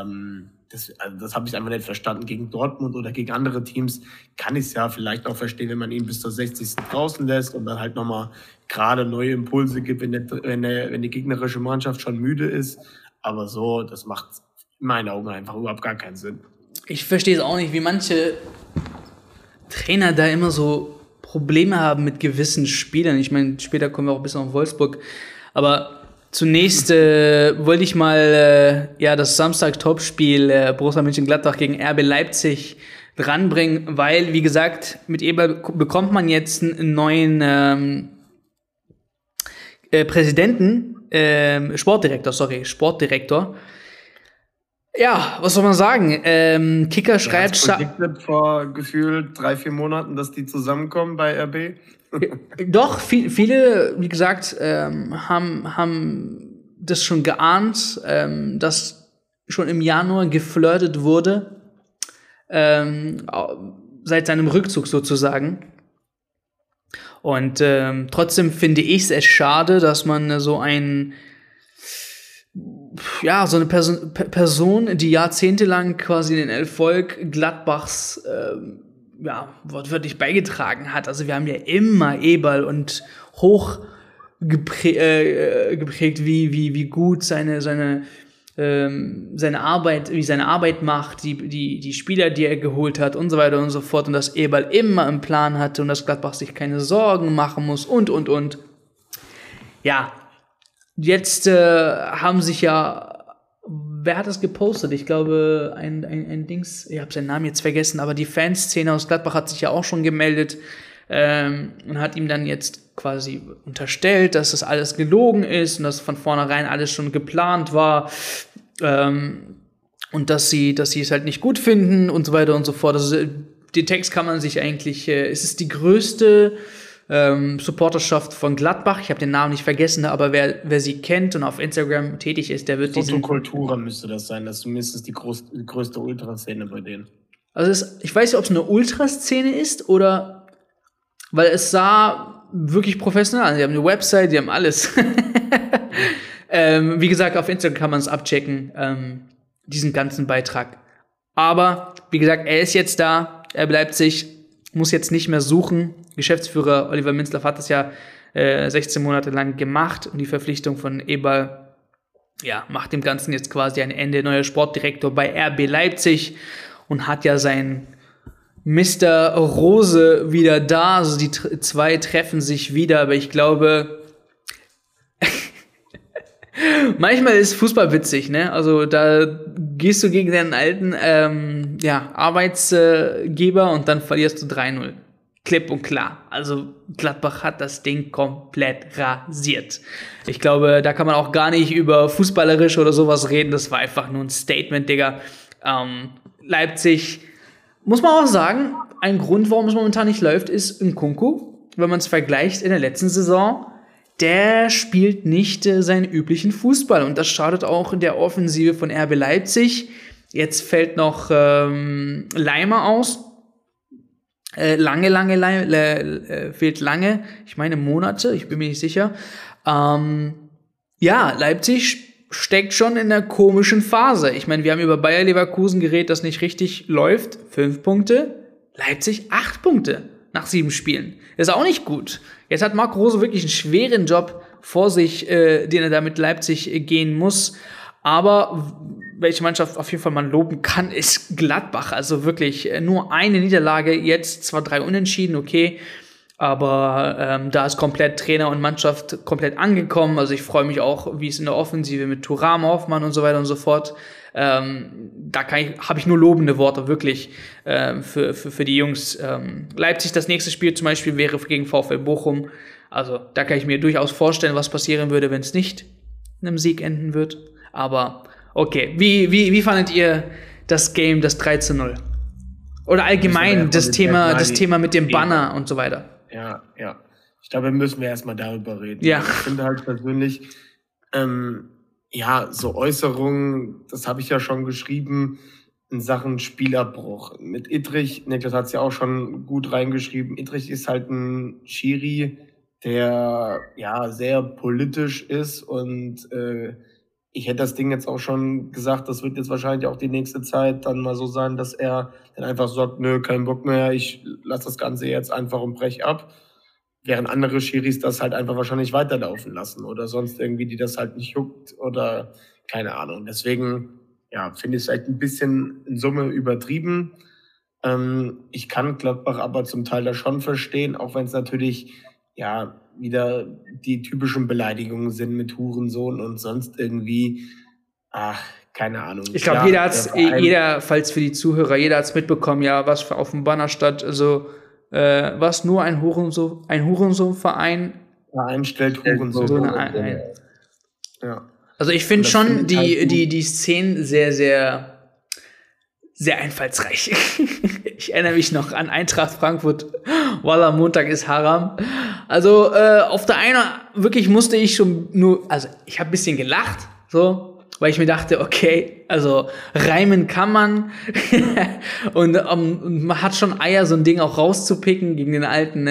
[SPEAKER 2] Das habe ich einfach nicht verstanden. Gegen Dortmund oder gegen andere Teams kann ich es ja vielleicht auch verstehen, wenn man ihn bis zur 60. draußen lässt und dann halt nochmal gerade neue Impulse gibt, wenn die gegnerische Mannschaft schon müde ist. Aber so, das macht in meinen Augen einfach überhaupt gar keinen Sinn.
[SPEAKER 1] Ich verstehe es auch nicht, wie manche Trainer da immer so Probleme haben mit gewissen Spielern. Ich meine, später kommen wir auch ein bisschen auf Wolfsburg. Aber zunächst wollte ich mal das Samstag-Topspiel Borussia Mönchengladbach gegen RB Leipzig dranbringen, weil, wie gesagt, mit Eberl bekommt man jetzt einen neuen Sportdirektor. Ja, was soll man sagen? Kicker schreibt...
[SPEAKER 2] vor gefühlt 3-4 Monaten, dass die zusammenkommen bei RB.
[SPEAKER 1] Doch, viele, wie gesagt, haben das schon geahnt, dass schon im Januar geflirtet wurde, seit seinem Rückzug sozusagen. Und trotzdem finde ich es schade, dass man so eine Person, die jahrzehntelang quasi den Erfolg Gladbachs wortwörtlich beigetragen hat. Also wir haben ja immer Eberl und hoch geprägt, wie gut seine Arbeit macht, die Spieler, die er geholt hat und so weiter und so fort, und dass Eberl immer im Plan hatte und dass Gladbach sich keine Sorgen machen muss und. Ja, jetzt haben sich wer hat das gepostet? Ich glaube, ein Dings, ich habe seinen Namen jetzt vergessen, aber die Fanszene aus Gladbach hat sich ja auch schon gemeldet und hat ihm dann jetzt quasi unterstellt, dass das alles gelogen ist und dass von vornherein alles schon geplant war und dass sie es halt nicht gut finden und so weiter und so fort. Also den Text kann man sich eigentlich, es ist die größte Supporterschaft von Gladbach. Ich habe den Namen nicht vergessen, aber wer sie kennt und auf Instagram tätig ist, der wird diesen...
[SPEAKER 2] Kultura müsste das sein, das ist zumindest die größte Ultraszene bei denen.
[SPEAKER 1] Also ich weiß nicht, ob es eine Ultraszene ist oder... Weil es sah wirklich professionell an. Sie haben eine Website, die haben alles. Wie gesagt, auf Instagram kann man es abchecken, diesen ganzen Beitrag. Aber, wie gesagt, er ist jetzt da, er bleibt sich, muss jetzt nicht mehr suchen. Geschäftsführer Oliver Minzlaff hat das ja 16 Monate lang gemacht und die Verpflichtung von Eberl, macht dem Ganzen jetzt quasi ein Ende. Neuer Sportdirektor bei RB Leipzig und hat ja sein Mr. Rose wieder da, also die zwei treffen sich wieder, aber ich glaube, manchmal ist Fußball witzig, ne? Also da gehst du gegen deinen alten Arbeitsgeber und dann verlierst du 3-0. Klipp und klar. Also Gladbach hat das Ding komplett rasiert. Ich glaube, da kann man auch gar nicht über fußballerisch oder sowas reden. Das war einfach nur ein Statement, Digga. Leipzig, muss man auch sagen, ein Grund, warum es momentan nicht läuft, ist Nkunku. Wenn man es vergleicht in der letzten Saison, der spielt nicht seinen üblichen Fußball. Und das schadet auch in der Offensive von RB Leipzig. Jetzt fällt noch Leimer aus. Fehlt lange. Ich meine Monate, ich bin mir nicht sicher. Leipzig steckt schon in einer komischen Phase. Ich meine, wir haben über Bayer Leverkusen geredet, das nicht richtig läuft. 5 Punkte. Leipzig 8 Punkte nach 7 Spielen. Das ist auch nicht gut. Jetzt hat Marco Rose wirklich einen schweren Job vor sich, den er da mit Leipzig gehen muss. Aber welche Mannschaft auf jeden Fall man loben kann, ist Gladbach. Also wirklich nur eine Niederlage, jetzt zwar 3 Unentschieden, okay. Aber da ist komplett Trainer und Mannschaft komplett angekommen. Also ich freue mich auch, wie es in der Offensive mit Thuram, Hoffmann und so weiter und so fort. Habe ich nur lobende Worte, wirklich, für die Jungs. Leipzig, das nächste Spiel zum Beispiel wäre gegen VfL Bochum. Also da kann ich mir durchaus vorstellen, was passieren würde, wenn es nicht in einem Sieg enden wird. Aber okay, wie fandet ihr das Game, das 3-0? Oder allgemein das Thema mit dem Banner und so weiter?
[SPEAKER 2] Ja. Ich glaube, müssen wir erstmal darüber reden.
[SPEAKER 1] Ja.
[SPEAKER 2] Ich finde halt persönlich, so Äußerungen, das habe ich ja schon geschrieben, in Sachen Spielabbruch. Mit Ittrich, Niklas hat es ja auch schon gut reingeschrieben, Ittrich ist halt ein Schiri, der sehr politisch ist und ich hätte das Ding jetzt auch schon gesagt, das wird jetzt wahrscheinlich auch die nächste Zeit dann mal so sein, dass er dann einfach sagt, nö, kein Bock mehr, ich lasse das Ganze jetzt einfach und brech ab. Während andere Schiris das halt einfach wahrscheinlich weiterlaufen lassen oder sonst irgendwie, die das halt nicht juckt oder keine Ahnung. Deswegen, finde ich es vielleicht ein bisschen in Summe übertrieben. Ich kann Gladbach aber zum Teil da schon verstehen, auch wenn es natürlich, wieder die typischen Beleidigungen sind mit Hurensohn und sonst irgendwie, keine Ahnung.
[SPEAKER 1] Ich glaube, jeder, falls für die Zuhörer, jeder hat es mitbekommen, was auf dem Banner stand, also was nur ein Hurensohn-Verein
[SPEAKER 2] Verein stellt Hurensohn.
[SPEAKER 1] ein.
[SPEAKER 2] Ja.
[SPEAKER 1] Also ich finde schon die Szenen sehr, sehr, sehr einfallsreich. Ich erinnere mich noch an Eintracht Frankfurt. Wallah, Montag ist Haram. Also auf der einen wirklich musste ich schon also ich habe ein bisschen gelacht, so, weil ich mir dachte, okay, also reimen kann man. Und man hat schon Eier, so ein Ding auch rauszupicken gegen den alten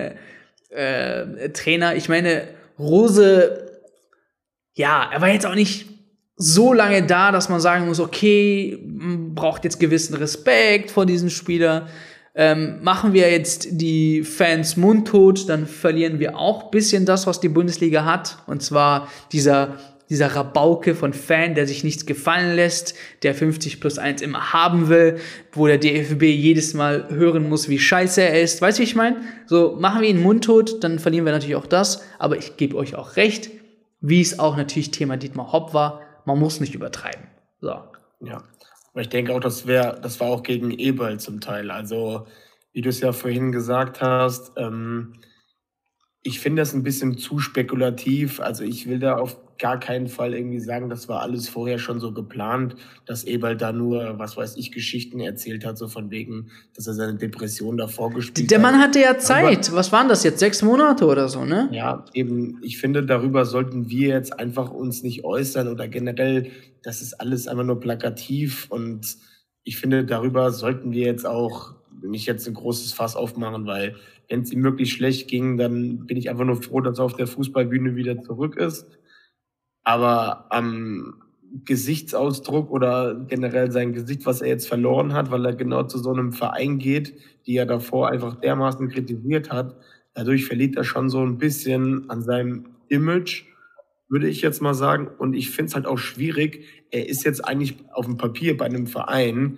[SPEAKER 1] Trainer. Ich meine, Rose, ja, er war jetzt auch nicht so lange da, dass man sagen muss, okay, man braucht jetzt gewissen Respekt vor diesem Spieler. Machen wir jetzt die Fans mundtot, dann verlieren wir auch ein bisschen das, was die Bundesliga hat. Und zwar dieser Rabauke von Fan, der sich nichts gefallen lässt, der 50+1 immer haben will, wo der DFB jedes Mal hören muss, wie scheiße er ist. Weißt du, wie ich meine? So, machen wir ihn mundtot, dann verlieren wir natürlich auch das. Aber ich gebe euch auch recht, wie es auch natürlich Thema Dietmar Hopp war. Man muss nicht übertreiben. So.
[SPEAKER 2] Ja, aber ich denke auch, das war auch gegen Eberl zum Teil. Also, wie du es ja vorhin gesagt hast, ich finde das ein bisschen zu spekulativ. Also ich will da auf gar keinen Fall irgendwie sagen, das war alles vorher schon so geplant, dass Eberl da nur, was weiß ich, Geschichten erzählt hat, so von wegen, dass er seine Depression davor gespielt hat.
[SPEAKER 1] Der Mann hatte ja Zeit. Aber was waren das jetzt? 6 Monate oder so, ne?
[SPEAKER 2] Ja, eben, ich finde, darüber sollten wir jetzt einfach uns nicht äußern oder generell, das ist alles einfach nur plakativ und ich finde, darüber sollten wir jetzt auch nicht jetzt ein großes Fass aufmachen, weil wenn es ihm wirklich schlecht ging, dann bin ich einfach nur froh, dass er auf der Fußballbühne wieder zurück ist. Aber am Gesichtsausdruck oder generell sein Gesicht, was er jetzt verloren hat, weil er genau zu so einem Verein geht, die er davor einfach dermaßen kritisiert hat, dadurch verliert er schon so ein bisschen an seinem Image, würde ich jetzt mal sagen. Und ich finde es halt auch schwierig. Er ist jetzt eigentlich auf dem Papier bei einem Verein,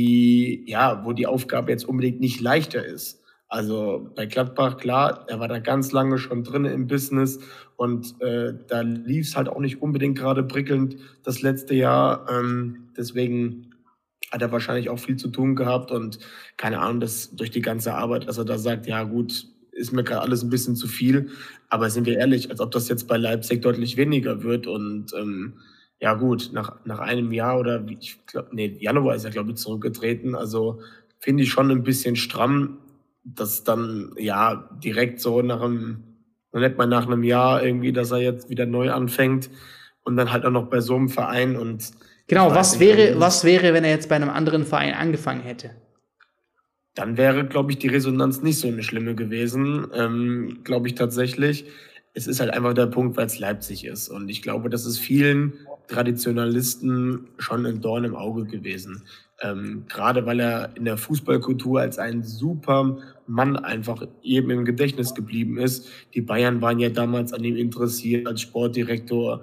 [SPEAKER 2] wo die Aufgabe jetzt unbedingt nicht leichter ist. Also bei Gladbach, klar, er war da ganz lange schon drin im Business und da lief es halt auch nicht unbedingt gerade prickelnd das letzte Jahr. Deswegen hat er wahrscheinlich auch viel zu tun gehabt und keine Ahnung, dass durch die ganze Arbeit, dass er da sagt, ja gut, ist mir gerade alles ein bisschen zu viel. Aber sind wir ehrlich, als ob das jetzt bei Leipzig deutlich weniger wird und ja gut, nach einem Jahr oder ich glaube, Januar ist er, glaube ich, zurückgetreten. Also finde ich schon ein bisschen stramm, dass dann ja direkt so noch nicht mal nach einem Jahr irgendwie, dass er jetzt wieder neu anfängt und dann halt auch noch bei so einem Verein und
[SPEAKER 1] genau, was wäre, wenn er jetzt bei einem anderen Verein angefangen hätte?
[SPEAKER 2] Dann wäre, glaube ich, die Resonanz nicht so eine schlimme gewesen, glaube ich tatsächlich. Es ist halt einfach der Punkt, weil es Leipzig ist. Und ich glaube, das ist vielen Traditionalisten schon ein Dorn im Auge gewesen. Gerade weil er in der Fußballkultur als ein super Mann einfach eben im Gedächtnis geblieben ist. Die Bayern waren ja damals an ihm interessiert als Sportdirektor.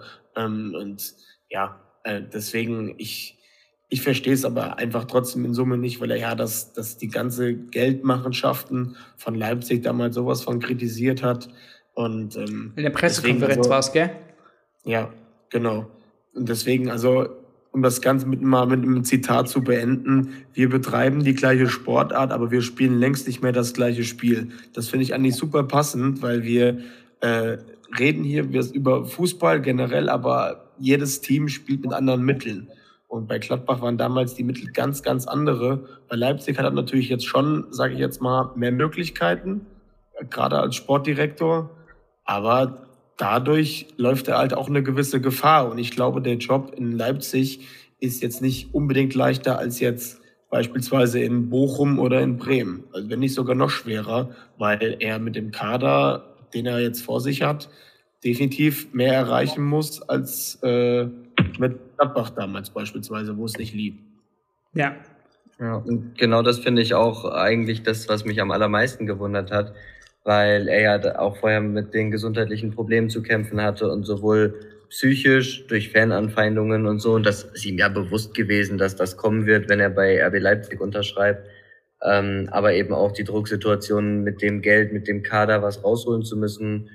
[SPEAKER 2] Deswegen, ich verstehe es aber einfach trotzdem in Summe nicht, weil er ja dass die ganze Geldmachenschaften von Leipzig damals sowas von kritisiert hat. Und
[SPEAKER 1] in der Pressekonferenz war es, gell?
[SPEAKER 2] Ja, genau. Und deswegen, also, um das Ganze mit einem Zitat zu beenden, wir betreiben die gleiche Sportart, aber wir spielen längst nicht mehr das gleiche Spiel. Das finde ich eigentlich super passend, weil wir reden hier über Fußball generell, aber jedes Team spielt mit anderen Mitteln. Und bei Gladbach waren damals die Mittel ganz, ganz andere. Bei Leipzig hat er natürlich jetzt schon, sage ich jetzt mal, mehr Möglichkeiten, gerade als Sportdirektor. Aber dadurch läuft er halt auch eine gewisse Gefahr. Und ich glaube, der Job in Leipzig ist jetzt nicht unbedingt leichter als jetzt beispielsweise in Bochum oder in Bremen. Also wenn nicht sogar noch schwerer, weil er mit dem Kader, den er jetzt vor sich hat, definitiv mehr erreichen muss als mit Gladbach damals beispielsweise, wo es nicht lief.
[SPEAKER 3] Ja. Ja, und genau das finde ich auch eigentlich das, was mich am allermeisten gewundert hat, weil er ja auch vorher mit den gesundheitlichen Problemen zu kämpfen hatte und sowohl psychisch durch Fananfeindungen und so, und das ist ihm ja bewusst gewesen, dass das kommen wird, wenn er bei RB Leipzig unterschreibt, aber eben auch die Drucksituation mit dem Geld, mit dem Kader was rausholen zu müssen,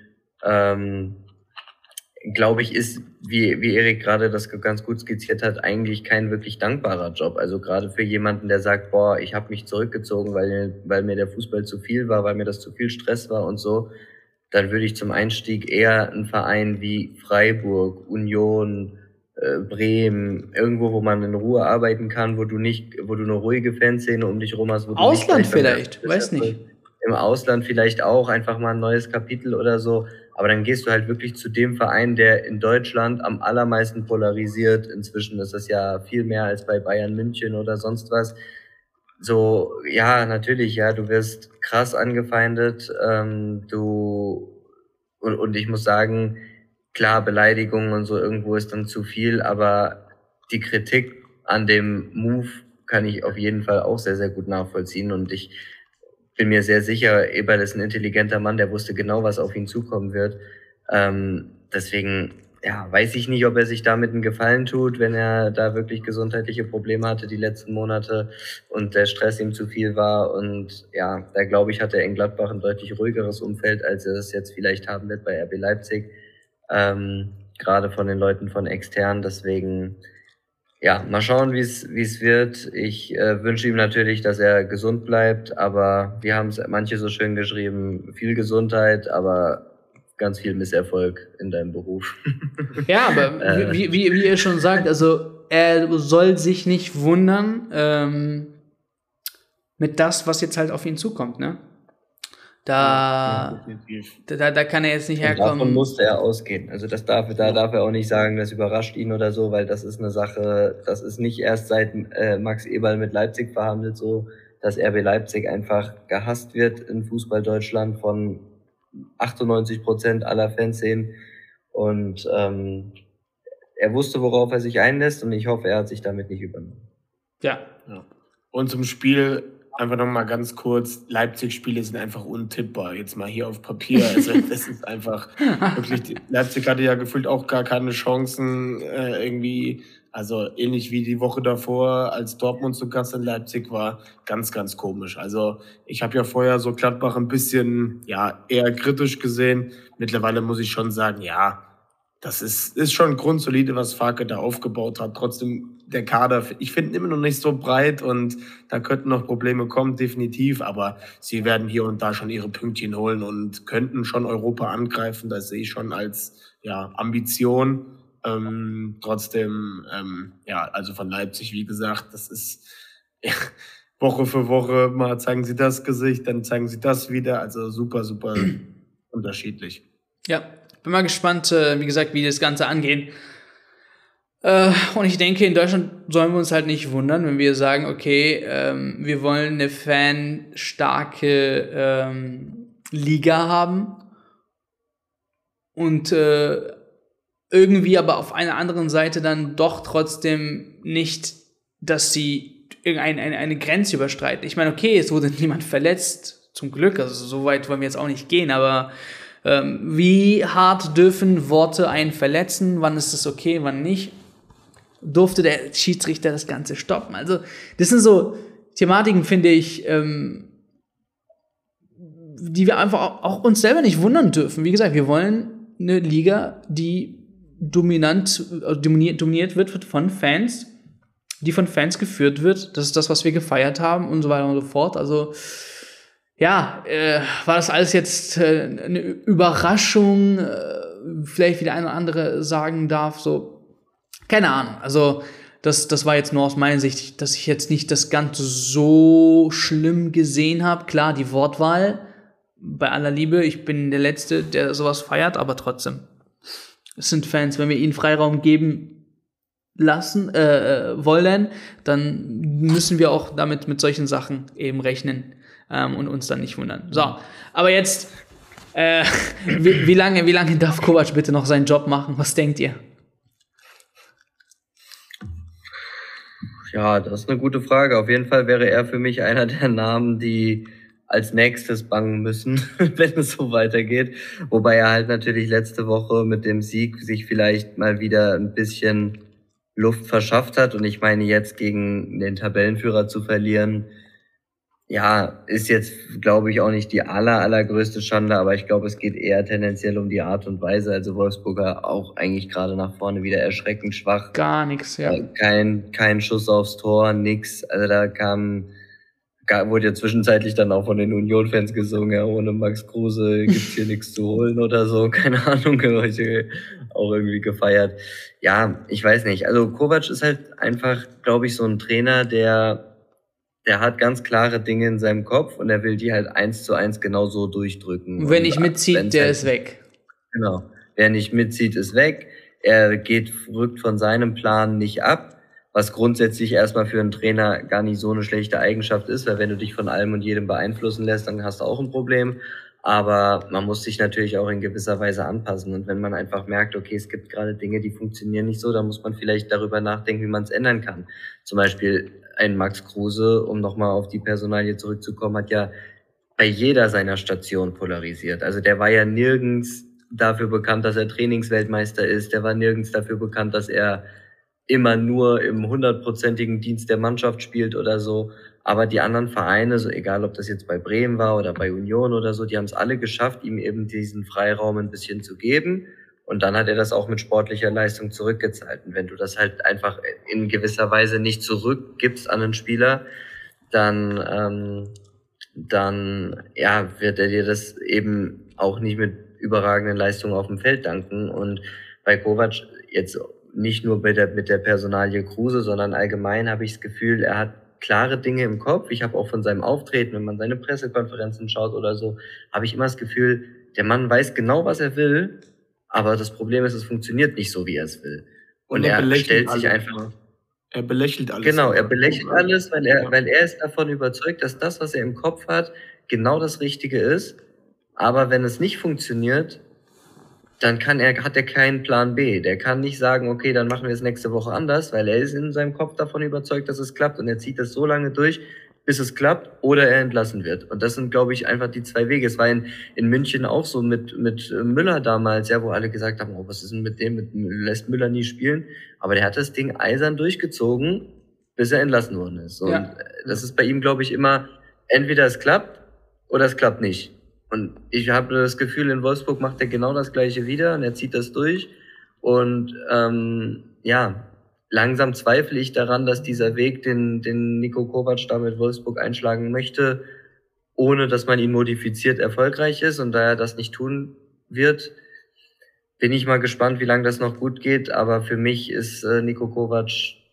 [SPEAKER 3] glaube ich, ist, wie Erik gerade das ganz gut skizziert hat, eigentlich kein wirklich dankbarer Job. Also gerade für jemanden, der sagt, boah, ich habe mich zurückgezogen, weil mir der Fußball zu viel war, weil mir das zu viel Stress war und so. dann würde ich zum Einstieg eher einen Verein wie Freiburg, Union, Bremen, irgendwo, wo man in Ruhe arbeiten kann, wo du eine ruhige Fanszene um dich rum hast, wo du
[SPEAKER 1] Ausland
[SPEAKER 3] nicht gleich
[SPEAKER 1] vielleicht, weiß nicht.
[SPEAKER 3] im Ausland vielleicht auch einfach mal ein neues Kapitel oder so. Aber dann gehst du halt wirklich zu dem Verein, der in Deutschland am allermeisten polarisiert. Inzwischen ist das ja viel mehr als bei Bayern München oder sonst was. So, ja, natürlich, ja, du wirst krass angefeindet. Und ich muss sagen, klar, Beleidigungen und so irgendwo ist dann zu viel, aber die Kritik an dem Move kann ich auf jeden Fall auch sehr, sehr gut nachvollziehen. Und ich bin mir sehr sicher, Eberl ist ein intelligenter Mann, der wusste genau, was auf ihn zukommen wird. Deswegen, ja, weiß ich nicht, ob er sich damit einen Gefallen tut, wenn er da wirklich gesundheitliche Probleme hatte die letzten Monate und der Stress ihm zu viel war. Und ja, da glaube ich, hat er in Gladbach ein deutlich ruhigeres Umfeld, als er es jetzt vielleicht haben wird bei RB Leipzig. Gerade von den Leuten von extern. Deswegen, ja, mal schauen, wie es wird. Ich wünsche ihm natürlich, dass er gesund bleibt, aber wir haben es manche so schön geschrieben, viel Gesundheit, aber ganz viel Misserfolg in deinem Beruf.
[SPEAKER 1] Ja, aber wie ihr schon sagt, also er soll sich nicht wundern mit das, was jetzt halt auf ihn zukommt, ne? Da kann er jetzt nicht herkommen.
[SPEAKER 3] Davon musste er ausgehen. Also da darf er auch nicht sagen, das überrascht ihn oder so, weil das ist eine Sache, das ist nicht erst seit Max Eberl mit Leipzig verhandelt so, dass RB Leipzig einfach gehasst wird in Fußball Deutschland von 98% aller Fanszenen. Und er wusste, worauf er sich einlässt und ich hoffe, er hat sich damit nicht übernommen.
[SPEAKER 1] Ja.
[SPEAKER 2] Und zum Spiel einfach nochmal ganz kurz, Leipzig-Spiele sind einfach untippbar, jetzt mal hier auf Papier. Also das ist einfach wirklich, Leipzig hatte ja gefühlt auch gar keine Chancen irgendwie, also ähnlich wie die Woche davor, als Dortmund zu Gast in Leipzig war, ganz, ganz komisch. Also ich habe ja vorher so Gladbach ein bisschen ja eher kritisch gesehen. Mittlerweile muss ich schon sagen, ja, das ist schon grundsolide, was Farke da aufgebaut hat. Trotzdem der Kader, ich finde ihn immer noch nicht so breit und da könnten noch Probleme kommen, definitiv. Aber sie werden hier und da schon ihre Pünktchen holen und könnten schon Europa angreifen. Das sehe ich schon als ja Ambition. Trotzdem, ja, also von Leipzig, wie gesagt, das ist Woche für Woche, mal zeigen sie das Gesicht, dann zeigen sie das wieder. Also super, super unterschiedlich.
[SPEAKER 1] Ja, bin mal gespannt, wie gesagt, wie das Ganze angeht. Und ich denke, in Deutschland sollen wir uns halt nicht wundern, wenn wir sagen, okay, wir wollen eine fanstarke Liga haben und irgendwie aber auf einer anderen Seite dann doch trotzdem nicht, dass sie eine Grenze überstreiten. Ich meine, okay, es wurde niemand verletzt, zum Glück, also so weit wollen wir jetzt auch nicht gehen, aber wie hart dürfen Worte einen verletzen? Wann ist es okay, wann nicht? Durfte der Schiedsrichter das Ganze stoppen? Also, das sind so Thematiken, finde ich, die wir einfach auch uns selber nicht wundern dürfen. Wie gesagt, wir wollen eine Liga, die dominiert wird von Fans, die von Fans geführt wird. Das ist das, was wir gefeiert haben und so weiter und so fort. Also, ja, war das alles jetzt eine Überraschung, vielleicht wie der eine oder andere sagen darf, so, keine Ahnung. Also, das war jetzt nur aus meiner Sicht, dass ich jetzt nicht das Ganze so schlimm gesehen habe. Klar, die Wortwahl, bei aller Liebe, ich bin der Letzte, der sowas feiert, aber trotzdem. Es sind Fans, wenn wir ihnen Freiraum geben wollen, dann müssen wir auch mit solchen Sachen eben rechnen. Und uns dann nicht wundern. So, aber jetzt, wie lange darf Kovac bitte noch seinen Job machen? Was denkt ihr?
[SPEAKER 3] Ja, das ist eine gute Frage. Auf jeden Fall wäre er für mich einer der Namen, die als nächstes bangen müssen, wenn es so weitergeht. Wobei er halt natürlich letzte Woche mit dem Sieg sich vielleicht mal wieder ein bisschen Luft verschafft hat. Und ich meine, jetzt gegen den Tabellenführer zu verlieren, ja, ist jetzt, glaube ich, auch nicht die allergrößte Schande, aber ich glaube, es geht eher tendenziell um die Art und Weise. Also Wolfsburger auch eigentlich gerade nach vorne wieder erschreckend schwach.
[SPEAKER 1] Gar nichts, ja.
[SPEAKER 3] Kein Schuss aufs Tor, nix. Also da kam wurde ja zwischenzeitlich dann auch von den Union-Fans gesungen, ja, ohne Max Kruse gibt's hier nichts zu holen oder so, keine Ahnung, auch irgendwie gefeiert. Ja, ich weiß nicht. Also Kovac ist halt einfach, glaube ich, so ein Trainer, der hat ganz klare Dinge in seinem Kopf und er will die halt 1:1 genau so durchdrücken.
[SPEAKER 1] Und wenn nicht mitzieht, der ist weg.
[SPEAKER 3] Genau. Wer nicht mitzieht, ist weg. Er rückt von seinem Plan nicht ab, was grundsätzlich erstmal für einen Trainer gar nicht so eine schlechte Eigenschaft ist, weil wenn du dich von allem und jedem beeinflussen lässt, dann hast du auch ein Problem. Aber man muss sich natürlich auch in gewisser Weise anpassen. Und wenn man einfach merkt, okay, es gibt gerade Dinge, die funktionieren nicht so, dann muss man vielleicht darüber nachdenken, wie man es ändern kann. Zum Beispiel ein Max Kruse, um nochmal auf die Personalie zurückzukommen, hat ja bei jeder seiner Station polarisiert. Also der war ja nirgends dafür bekannt, dass er Trainingsweltmeister ist. Der war nirgends dafür bekannt, dass er immer nur im 100%igen Dienst der Mannschaft spielt oder so. Aber die anderen Vereine, so egal ob das jetzt bei Bremen war oder bei Union oder so, die haben es alle geschafft, ihm eben diesen Freiraum ein bisschen zu geben. Und dann hat er das auch mit sportlicher Leistung zurückgezahlt. Und wenn du das halt einfach in gewisser Weise nicht zurückgibst an einen Spieler, dann ja, wird er dir das eben auch nicht mit überragenden Leistungen auf dem Feld danken. Und bei Kovac jetzt nicht nur mit der Personalie Kruse, sondern allgemein habe ich das Gefühl, er hat klare Dinge im Kopf. Ich habe auch von seinem Auftreten, wenn man seine Pressekonferenzen schaut oder so, habe ich immer das Gefühl, der Mann weiß genau, was er will, aber das Problem ist, es funktioniert nicht so, wie er es will. Und er stellt sich einfach...
[SPEAKER 2] Er belächelt alles.
[SPEAKER 3] Genau, er belächelt alles, weil er ist davon überzeugt, dass das, was er im Kopf hat, genau das Richtige ist. Aber wenn es nicht funktioniert, dann hat er keinen Plan B. Der kann nicht sagen, okay, dann machen wir es nächste Woche anders, weil er ist in seinem Kopf davon überzeugt, dass es klappt. Und er zieht das so lange durch, bis es klappt oder er entlassen wird. Und das sind, glaube ich, einfach die zwei Wege. Es war in München auch so mit Müller damals, ja, wo alle gesagt haben, oh, was ist denn mit dem? Lässt Müller nie spielen? Aber der hat das Ding eisern durchgezogen, bis er entlassen worden ist. Und das ist bei ihm, glaube ich, immer, entweder es klappt oder es klappt nicht. Und ich habe das Gefühl, in Wolfsburg macht er genau das Gleiche wieder und er zieht das durch. Und ja, langsam zweifle ich daran, dass dieser Weg, den Niko Kovac da mit Wolfsburg einschlagen möchte, ohne dass man ihn modifiziert, erfolgreich ist. Und da er das nicht tun wird, bin ich mal gespannt, wie lange das noch gut geht. Aber für mich ist Niko Kovac,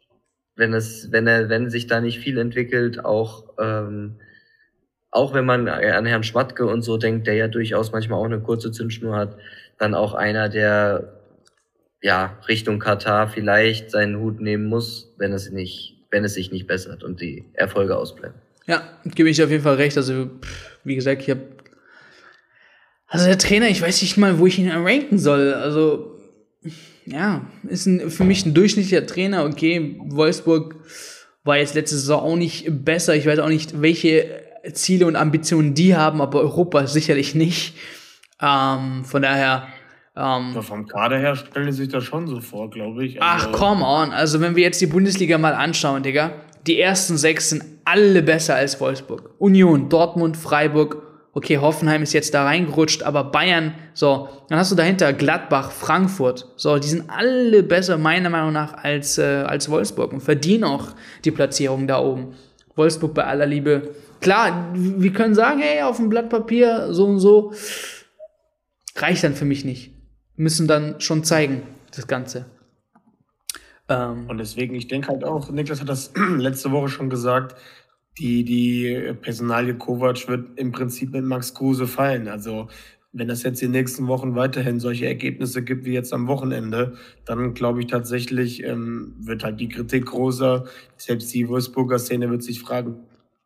[SPEAKER 3] wenn sich da nicht viel entwickelt, auch wenn man an Herrn Schmatke und so denkt, der ja durchaus manchmal auch eine kurze Zündschnur hat, dann auch einer, der ja Richtung Katar vielleicht seinen Hut nehmen muss, wenn es sich nicht bessert und die Erfolge ausbleiben.
[SPEAKER 1] Ja, gebe ich auf jeden Fall recht. Also, wie gesagt, also der Trainer, ich weiß nicht mal, wo ich ihn ranken soll. Also, ja, ist für mich ein durchschnittlicher Trainer. Okay, Wolfsburg war jetzt letzte Saison auch nicht besser. Ich weiß auch nicht, welche Ziele und Ambitionen die haben, aber Europa sicherlich nicht. Von daher...
[SPEAKER 2] vom Kader her stellen sie sich das schon so vor, glaube ich.
[SPEAKER 1] Also, ach, come on. Also wenn wir jetzt die Bundesliga mal anschauen, Digga, die ersten 6 sind alle besser als Wolfsburg. Union, Dortmund, Freiburg, okay, Hoffenheim ist jetzt da reingerutscht, aber Bayern, so, dann hast du dahinter Gladbach, Frankfurt, so, die sind alle besser, meiner Meinung nach, als Wolfsburg und verdienen auch die Platzierung da oben. Wolfsburg bei aller Liebe. Klar, wir können sagen, hey, auf dem Blatt Papier, so und so, reicht dann für mich nicht. Müssen dann schon zeigen, das Ganze.
[SPEAKER 2] Und deswegen, ich denke halt auch, Niklas hat das letzte Woche schon gesagt, die Personalie Kovac wird im Prinzip mit Max Kruse fallen. Also wenn es jetzt die nächsten Wochen weiterhin solche Ergebnisse gibt wie jetzt am Wochenende, dann glaube ich tatsächlich, wird halt die Kritik größer. Selbst die Wolfsburger Szene wird sich fragen,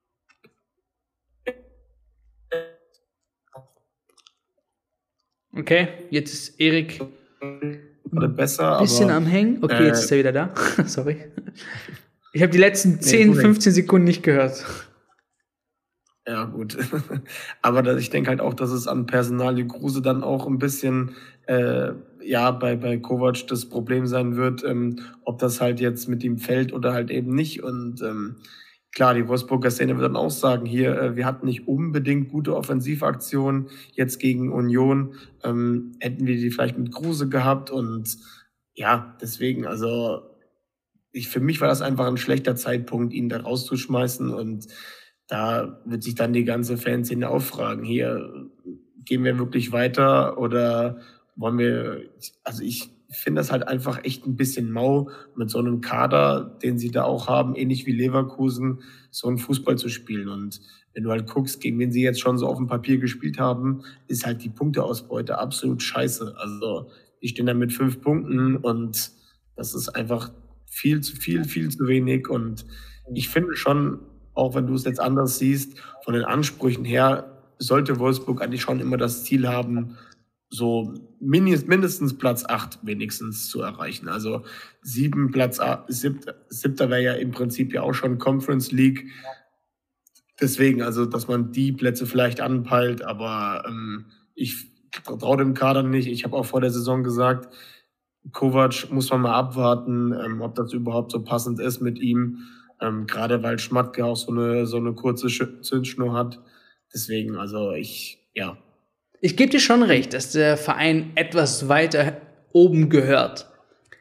[SPEAKER 1] okay, jetzt ist Erik
[SPEAKER 2] besser,
[SPEAKER 1] ein bisschen am Hängen. Okay, jetzt ist er wieder da. Sorry. Ich habe die letzten 10, 15 Sekunden nicht gehört.
[SPEAKER 2] Ja, gut. Aber ich denke halt auch, dass es an Personalie Kruse dann auch ein bisschen bei Kovac das Problem sein wird, ob das halt jetzt mit ihm fällt oder halt eben nicht. Und klar, die Wolfsburger Szene wird dann auch sagen, hier, wir hatten nicht unbedingt gute Offensivaktionen jetzt gegen Union, hätten wir die vielleicht mit Kruse gehabt und ja, deswegen, also für mich war das einfach ein schlechter Zeitpunkt, ihn da rauszuschmeißen und da wird sich dann die ganze Fanszene auffragen, hier, gehen wir wirklich weiter oder wollen wir, also ich finde das halt einfach echt ein bisschen mau, mit so einem Kader, den sie da auch haben, ähnlich wie Leverkusen, so einen Fußball zu spielen. Und wenn du halt guckst, gegen wen sie jetzt schon so auf dem Papier gespielt haben, ist halt die Punkteausbeute absolut scheiße. Also die stehen da mit 5 Punkten und das ist einfach viel zu viel, viel zu wenig. Und ich finde schon, auch wenn du es jetzt anders siehst, von den Ansprüchen her sollte Wolfsburg eigentlich schon immer das Ziel haben, so mindestens Platz 8 wenigstens zu erreichen. Also 7, Platz 8, 7. wäre ja im Prinzip ja auch schon Conference League. Deswegen, also, dass man die Plätze vielleicht anpeilt, aber ich traue dem Kader nicht. Ich habe auch vor der Saison gesagt, Kovac muss man mal abwarten, ob das überhaupt so passend ist mit ihm. Gerade weil Schmatke auch so eine kurze Zündschnur hat. Deswegen, also ja.
[SPEAKER 1] Ich gebe dir schon recht, dass der Verein etwas weiter oben gehört.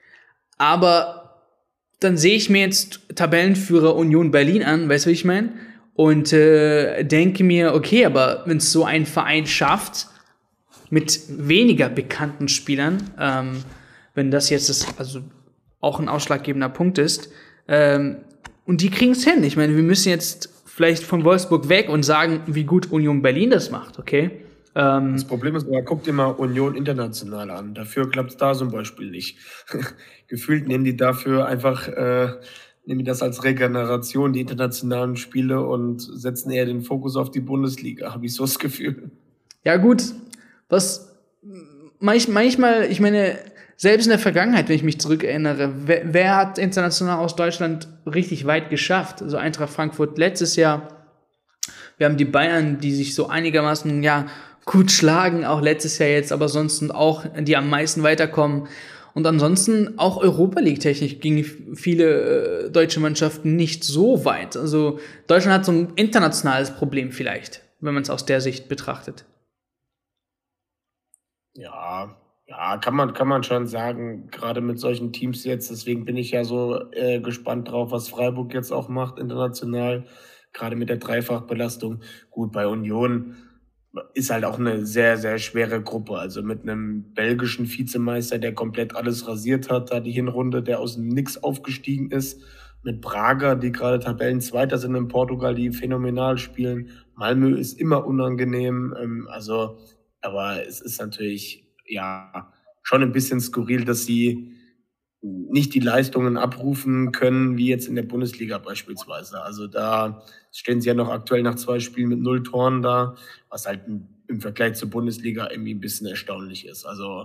[SPEAKER 1] Aber dann sehe ich mir jetzt Tabellenführer Union Berlin an, weißt du, wie ich meine? Und denke mir, okay, aber wenn es so ein Verein schafft, mit weniger bekannten Spielern, wenn das jetzt also auch ein ausschlaggebender Punkt ist, und die kriegen es hin. Ich meine, wir müssen jetzt vielleicht von Wolfsburg weg und sagen, wie gut Union Berlin das macht, okay?
[SPEAKER 2] Das Problem ist, guck dir mal Union international an. Dafür klappt es da zum Beispiel nicht. Gefühlt nehmen die dafür einfach, nehmen die das als Regeneration, die internationalen Spiele, und setzen eher den Fokus auf die Bundesliga, habe ich so das Gefühl.
[SPEAKER 1] Ja gut, was manchmal, ich meine, selbst in der Vergangenheit, wenn ich mich zurückerinnere, wer hat international aus Deutschland richtig weit geschafft? Also Eintracht Frankfurt letztes Jahr. Wir haben die Bayern, die sich so einigermaßen gut schlagen, auch letztes Jahr jetzt, aber sonst auch, die am meisten weiterkommen. Und ansonsten auch Europa League-technisch gingen viele deutsche Mannschaften nicht so weit. Also Deutschland hat so ein internationales Problem vielleicht, wenn man es aus der Sicht betrachtet.
[SPEAKER 2] Ja, kann man schon sagen, gerade mit solchen Teams jetzt. Deswegen bin ich ja so gespannt drauf, was Freiburg jetzt auch macht international, gerade mit der Dreifachbelastung. Gut, bei Union ist halt auch eine sehr, sehr schwere Gruppe. Also mit einem belgischen Vizemeister, der komplett alles rasiert hat, da die Hinrunde, der aus dem Nix aufgestiegen ist. Mit Braga, die gerade Tabellenzweiter sind in Portugal, die phänomenal spielen. Malmö ist immer unangenehm. Aber es ist natürlich schon ein bisschen skurril, dass sie nicht die Leistungen abrufen können, wie jetzt in der Bundesliga beispielsweise. Also da stehen sie ja noch aktuell nach 2 Spielen mit 0 Toren da, was halt im Vergleich zur Bundesliga irgendwie ein bisschen erstaunlich ist.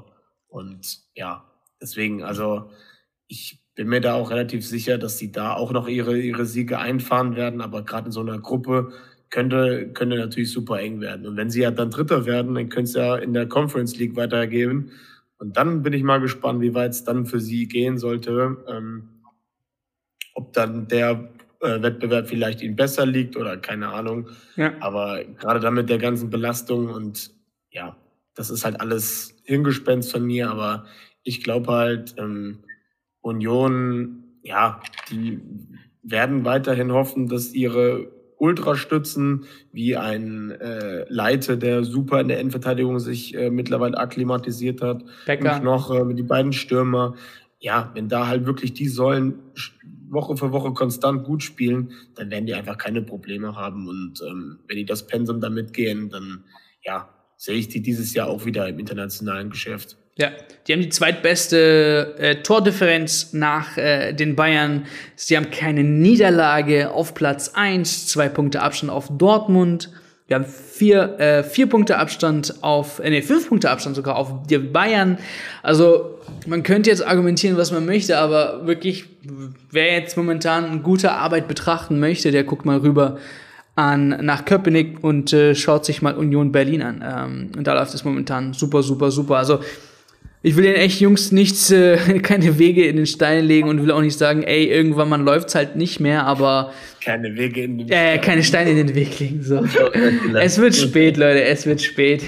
[SPEAKER 2] Deswegen, also ich bin mir da auch relativ sicher, dass sie da auch noch ihre Siege einfahren werden, aber gerade in so einer Gruppe könnte natürlich super eng werden. Und wenn sie ja dann Dritter werden, dann könnte es ja in der Conference League weitergehen. Und dann bin ich mal gespannt, wie weit es dann für sie gehen sollte. Ob dann der Wettbewerb vielleicht ihnen besser liegt oder keine Ahnung. Ja. Aber gerade dann mit der ganzen Belastung und das ist halt alles Hirngespinst von mir. Aber ich glaube halt, Union, die werden weiterhin hoffen, dass ihre Ultrastützen wie ein Leite, der super in der Endverteidigung sich mittlerweile akklimatisiert hat. Becker. Und noch mit die beiden Stürmer. Ja, wenn da halt wirklich die Säulen Woche für Woche konstant gut spielen, dann werden die einfach keine Probleme haben. Und wenn die das Pensum da mitgehen, dann sehe ich die dieses Jahr auch wieder im internationalen Geschäft.
[SPEAKER 1] Ja, die haben die zweitbeste Tordifferenz nach den Bayern. Sie haben keine Niederlage auf Platz 1, 2 Punkte Abstand auf Dortmund. Wir haben 4 Punkte Abstand 5 Punkte Abstand sogar auf die Bayern. Also man könnte jetzt argumentieren, was man möchte, aber wirklich, wer jetzt momentan gute Arbeit betrachten möchte, der guckt mal rüber nach Köpenick und schaut sich mal Union Berlin an. Und da läuft es momentan super, super, super. Also ich will den echt Jungs keine Wege in den Stein legen und will auch nicht sagen, ey, irgendwann mal läuft's halt nicht mehr, aber
[SPEAKER 2] keine Wege in den Stein.
[SPEAKER 1] Keine Steine in den Weg legen, so. Es wird spät, Leute, es wird spät.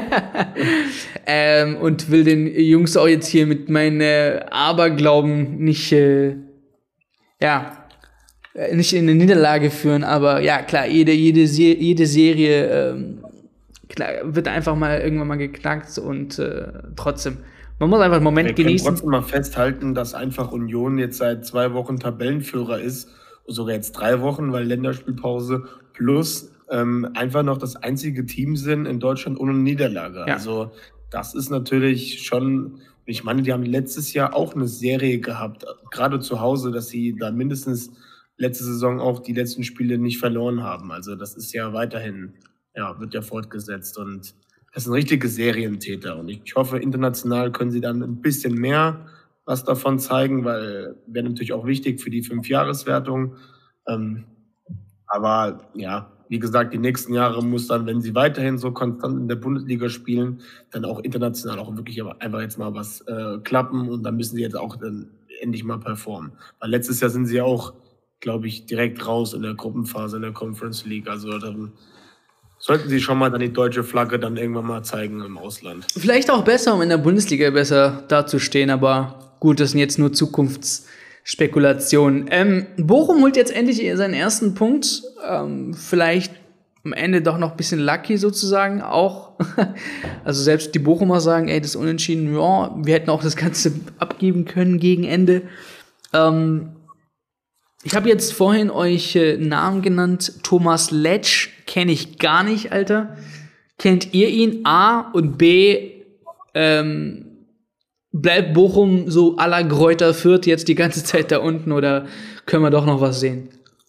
[SPEAKER 1] Und will den Jungs auch jetzt hier mit meinen Aberglauben nicht, nicht in eine Niederlage führen, aber ja, klar, jede Serie klar, wird einfach mal irgendwann mal geknackt und trotzdem. Man muss einfach einen Moment
[SPEAKER 2] Wir können
[SPEAKER 1] genießen.
[SPEAKER 2] trotzdem mal festhalten, dass einfach Union jetzt seit 2 Wochen Tabellenführer ist, sogar jetzt 3 Wochen, weil Länderspielpause, plus einfach noch das einzige Team sind in Deutschland ohne Niederlage.
[SPEAKER 1] Ja.
[SPEAKER 2] Also das ist natürlich schon, ich meine, die haben letztes Jahr auch eine Serie gehabt, gerade zu Hause, dass sie da mindestens letzte Saison auch die letzten Spiele nicht verloren haben. Also das ist ja weiterhin, ja, wird ja fortgesetzt und das sind richtige Serientäter. Und ich hoffe, international können sie dann ein bisschen mehr was davon zeigen, weil wäre natürlich auch wichtig für die 5-Jahreswertung. Aber ja, wie gesagt, die nächsten Jahre muss dann, wenn sie weiterhin so konstant in der Bundesliga spielen, dann auch international auch wirklich einfach jetzt mal was klappen und dann müssen sie jetzt auch dann endlich mal performen. Weil letztes Jahr sind sie ja auch, glaube ich, direkt raus in der Gruppenphase in der Conference League. Also dann sollten sie schon mal dann die deutsche Flagge dann irgendwann mal zeigen im Ausland.
[SPEAKER 1] Vielleicht auch besser, um in der Bundesliga besser dazustehen, aber gut, das sind jetzt nur Zukunftsspekulationen. Bochum holt jetzt endlich seinen ersten Punkt. Vielleicht am Ende doch noch ein bisschen lucky sozusagen auch. Also selbst die Bochumer sagen, ey, das Unentschieden, ja, wir hätten auch das Ganze abgeben können gegen Ende. Ich habe jetzt vorhin euch Namen genannt. Thomas Letsch kenne ich gar nicht, Alter. Kennt ihr ihn? A und B, bleibt Bochum so à la Greuther Fürth jetzt die ganze Zeit da unten oder können wir doch noch was sehen?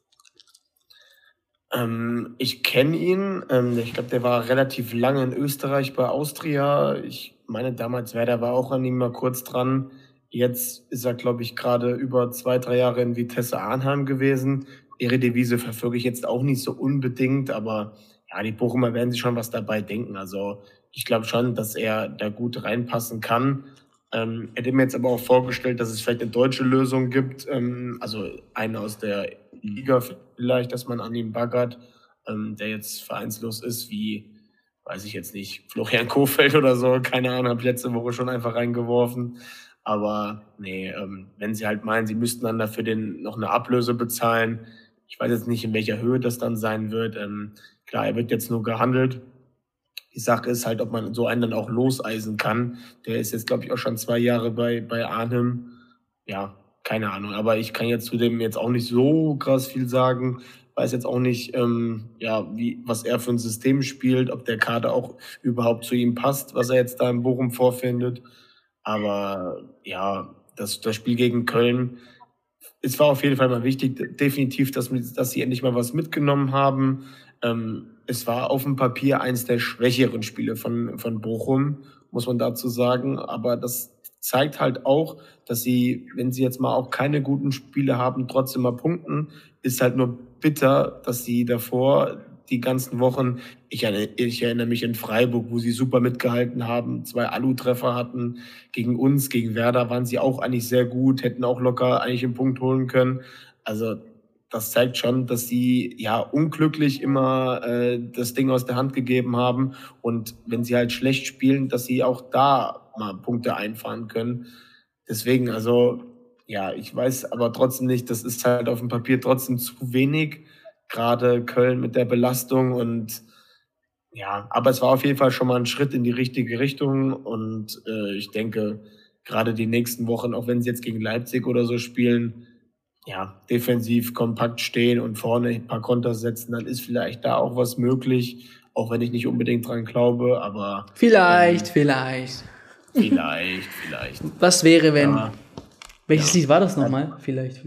[SPEAKER 2] Ich kenne ihn. Ich glaube, der war relativ lange in Österreich bei Austria. Ich meine, damals Werder war auch an ihm mal kurz dran. Jetzt ist er, glaube ich, gerade über 2-3 Jahre in Vitesse Arnhem gewesen. Eredivisie verfolge ich jetzt auch nicht so unbedingt, aber ja, die Bochumer werden sich schon was dabei denken. Also ich glaube schon, dass er da gut reinpassen kann. Hätte mir jetzt aber auch vorgestellt, dass es vielleicht eine deutsche Lösung gibt, also eine aus der Liga vielleicht, dass man an ihm baggert, der jetzt vereinslos ist, wie, weiß ich jetzt nicht, Florian Kohfeldt oder so, keine Ahnung, habe ich letzte Woche schon einfach reingeworfen. Aber nee, wenn sie halt meinen, sie müssten dann dafür noch eine Ablöse bezahlen, ich weiß jetzt nicht, in welcher Höhe das dann sein wird. Klar, er wird jetzt nur gehandelt. Die Sache ist halt, ob man so einen dann auch loseisen kann. Der ist jetzt, glaube ich, auch schon 2 Jahre bei Arnhem. Ja, keine Ahnung. Aber ich kann jetzt zu dem jetzt auch nicht so krass viel sagen. Weiß jetzt auch nicht, ja, was er für ein System spielt, ob der Kader auch überhaupt zu ihm passt, was er jetzt da in Bochum vorfindet. Aber ja, das Spiel gegen Köln, es war auf jeden Fall mal wichtig, definitiv, dass sie endlich mal was mitgenommen haben. Es war auf dem Papier eins der schwächeren Spiele von Bochum, muss man dazu sagen. Aber das zeigt halt auch, dass sie, wenn sie jetzt mal auch keine guten Spiele haben, trotzdem mal punkten. Ist halt nur bitter, dass sie davor die ganzen Wochen, ich erinnere mich in Freiburg, wo sie super mitgehalten haben, 2 Alu-Treffer hatten. Gegen uns, gegen Werder waren sie auch eigentlich sehr gut, hätten auch locker eigentlich einen Punkt holen können. Also das zeigt schon, dass sie ja unglücklich immer das Ding aus der Hand gegeben haben. Und wenn sie halt schlecht spielen, dass sie auch da mal Punkte einfahren können. Deswegen, also ja, ich weiß aber trotzdem nicht, das ist halt auf dem Papier trotzdem zu wenig. Gerade Köln mit der Belastung und ja, aber es war auf jeden Fall schon mal ein Schritt in die richtige Richtung und ich denke, gerade die nächsten Wochen, auch wenn sie jetzt gegen Leipzig oder so spielen, ja, defensiv kompakt stehen und vorne ein paar Konter setzen, dann ist vielleicht da auch was möglich, auch wenn ich nicht unbedingt dran glaube, aber
[SPEAKER 1] Vielleicht. Was wäre, wenn?
[SPEAKER 2] Ja.
[SPEAKER 1] Welches Lied war das nochmal? Vielleicht.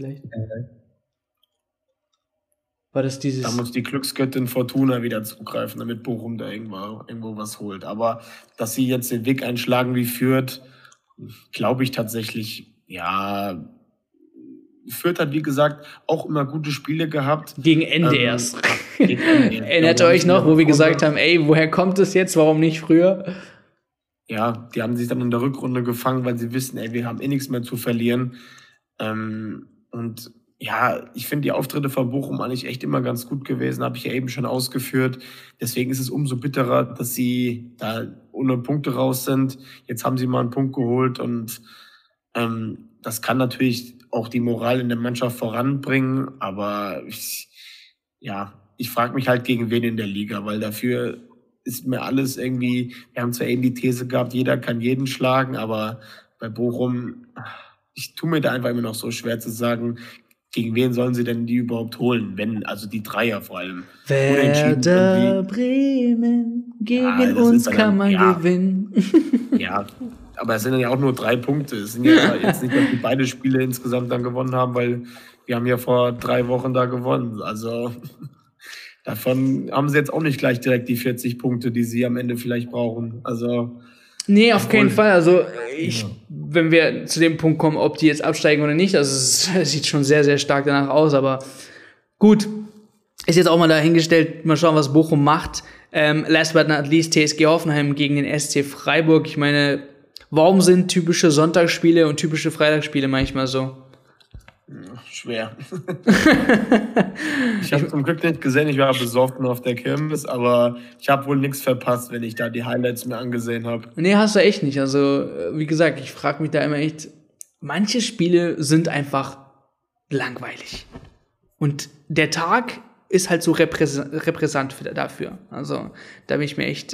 [SPEAKER 1] War das dieses?
[SPEAKER 2] Da muss die Glücksgöttin Fortuna wieder zugreifen, damit Bochum da irgendwo was holt. Aber dass sie jetzt den Weg einschlagen wie Fürth, glaube ich tatsächlich, ja. Fürth hat, wie gesagt, auch immer gute Spiele gehabt.
[SPEAKER 1] Gegen Ende erst. Erinnert ihr euch noch, wo wir gesagt haben, ey, woher kommt es jetzt, warum nicht früher?
[SPEAKER 2] Ja, die haben sich dann in der Rückrunde gefangen, weil sie wissen, ey, wir haben eh nichts mehr zu verlieren. Und ja, ich finde die Auftritte von Bochum eigentlich echt immer ganz gut gewesen, habe ich ja eben schon ausgeführt. Deswegen ist es umso bitterer, dass sie da ohne Punkte raus sind. Jetzt haben sie mal einen Punkt geholt und das kann natürlich auch die Moral in der Mannschaft voranbringen. Aber ich frage mich halt, gegen wen in der Liga, weil dafür ist mir alles irgendwie, wir haben zwar eben die These gehabt, jeder kann jeden schlagen, aber bei Bochum, ich tue mir da einfach immer noch so schwer zu sagen, gegen wen sollen sie denn die überhaupt holen? Wenn, also die Dreier vor allem.
[SPEAKER 1] Werder Bremen, gegen uns kann man gewinnen.
[SPEAKER 2] Ja, aber es sind ja auch nur 3 Punkte. Es sind ja jetzt nicht, dass wir beide Spiele insgesamt dann gewonnen haben, weil wir haben ja vor 3 Wochen da gewonnen. Also davon haben sie jetzt auch nicht gleich direkt die 40 Punkte, die sie am Ende vielleicht brauchen. Also
[SPEAKER 1] nee, auf keinen Fall. Also wenn wir zu dem Punkt kommen, ob die jetzt absteigen oder nicht, also es sieht schon sehr, sehr stark danach aus, aber gut, ist jetzt auch mal dahingestellt, mal schauen, was Bochum macht. Last but not least, TSG Hoffenheim gegen den SC Freiburg. Ich meine, warum sind typische Sonntagsspiele und typische Freitagsspiele manchmal so?
[SPEAKER 2] Schwer. Ich habe zum Glück nicht gesehen, ich war besoffen auf der Kirmes, aber ich habe wohl nichts verpasst, wenn ich da die Highlights mir angesehen habe.
[SPEAKER 1] Nee, hast du echt nicht. Also, wie gesagt, ich frage mich da immer echt, manche Spiele sind einfach langweilig. Und der Tag ist halt so repräsent dafür. Also, da bin ich mir echt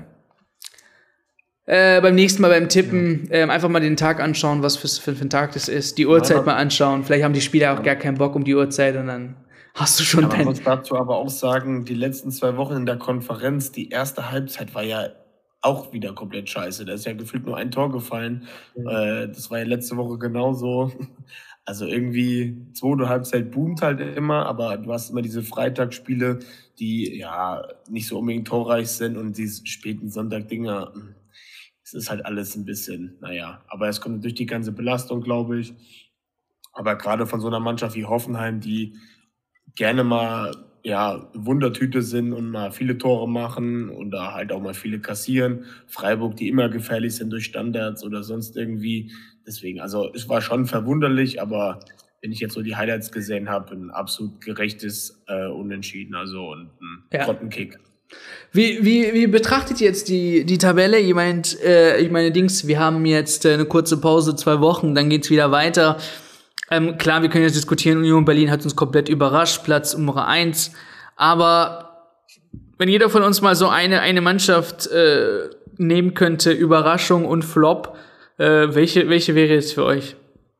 [SPEAKER 1] beim nächsten Mal beim Tippen einfach mal den Tag anschauen, was für ein Tag das ist, die Uhrzeit mal anschauen. Vielleicht haben die Spieler auch gar keinen Bock um die Uhrzeit und dann hast du schon
[SPEAKER 2] Man muss dazu aber auch sagen, die letzten 2 Wochen in der Konferenz, die erste Halbzeit war ja auch wieder komplett scheiße. Da ist ja gefühlt nur ein Tor gefallen. Das war ja letzte Woche genauso. Also irgendwie, zweite Halbzeit boomt halt immer, aber du hast immer diese Freitagsspiele, die ja nicht so unbedingt torreich sind und diese späten Sonntag-Dinger. Es ist halt alles ein bisschen, aber es kommt durch die ganze Belastung, glaube ich. Aber gerade von so einer Mannschaft wie Hoffenheim, die gerne mal Wundertüte sind und mal viele Tore machen und da halt auch mal viele kassieren. Freiburg, die immer gefährlich sind durch Standards oder sonst irgendwie. Deswegen, also es war schon verwunderlich, aber wenn ich jetzt so die Highlights gesehen habe, ein absolut gerechtes Unentschieden, also und ein Grottenkick.
[SPEAKER 1] Wie betrachtet ihr jetzt die Tabelle? Ich meine, wir haben jetzt eine kurze Pause, 2 Wochen, dann geht's wieder weiter. Klar, wir können jetzt diskutieren, Union Berlin hat uns komplett überrascht, Platz Nummer 1. Aber wenn jeder von uns mal so eine Mannschaft nehmen könnte, Überraschung und Flop, welche wäre jetzt für euch?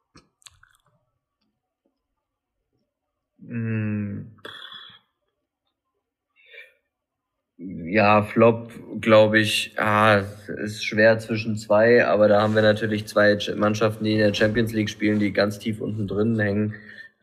[SPEAKER 3] Ja, Flop, glaube ich, ist schwer zwischen 2, aber da haben wir natürlich 2 Mannschaften, die in der Champions League spielen, die ganz tief unten drin hängen.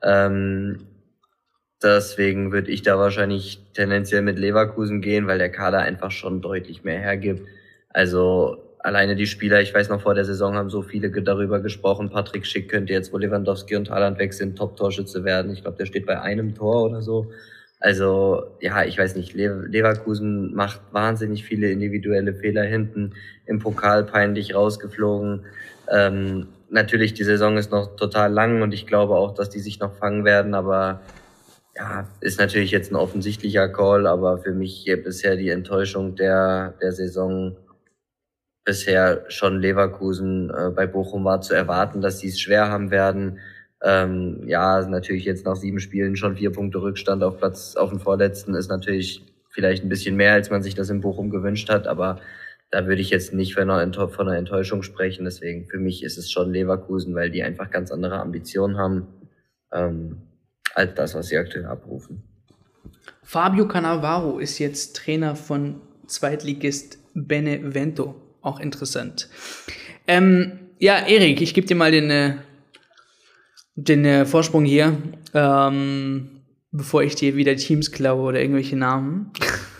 [SPEAKER 3] Deswegen würde ich da wahrscheinlich tendenziell mit Leverkusen gehen, weil der Kader einfach schon deutlich mehr hergibt. Also alleine die Spieler, ich weiß noch, vor der Saison haben so viele darüber gesprochen, Patrick Schick könnte jetzt, wo Lewandowski und Haaland weg sind, Top-Torschütze werden. Ich glaube, der steht bei einem Tor oder so. Also, ja, ich weiß nicht, Leverkusen macht wahnsinnig viele individuelle Fehler hinten, im Pokal peinlich rausgeflogen. Natürlich, die Saison ist noch total lang und ich glaube auch, dass die sich noch fangen werden, aber ja, ist natürlich jetzt ein offensichtlicher Call, aber für mich hier bisher die Enttäuschung der Saison bisher schon Leverkusen. Bei Bochum war zu erwarten, dass sie es schwer haben werden. Natürlich jetzt nach 7 Spielen schon 4 Punkte Rückstand auf den Vorletzten ist natürlich vielleicht ein bisschen mehr, als man sich das in Bochum gewünscht hat, aber da würde ich jetzt nicht von einer Enttäuschung sprechen. Deswegen für mich ist es schon Leverkusen, weil die einfach ganz andere Ambitionen haben als das, was sie aktuell abrufen.
[SPEAKER 1] Fabio Cannavaro ist jetzt Trainer von Zweitligist Benevento. Auch interessant. Erik, ich gebe dir mal den Vorsprung hier, bevor ich dir wieder Teams klaue oder irgendwelche Namen.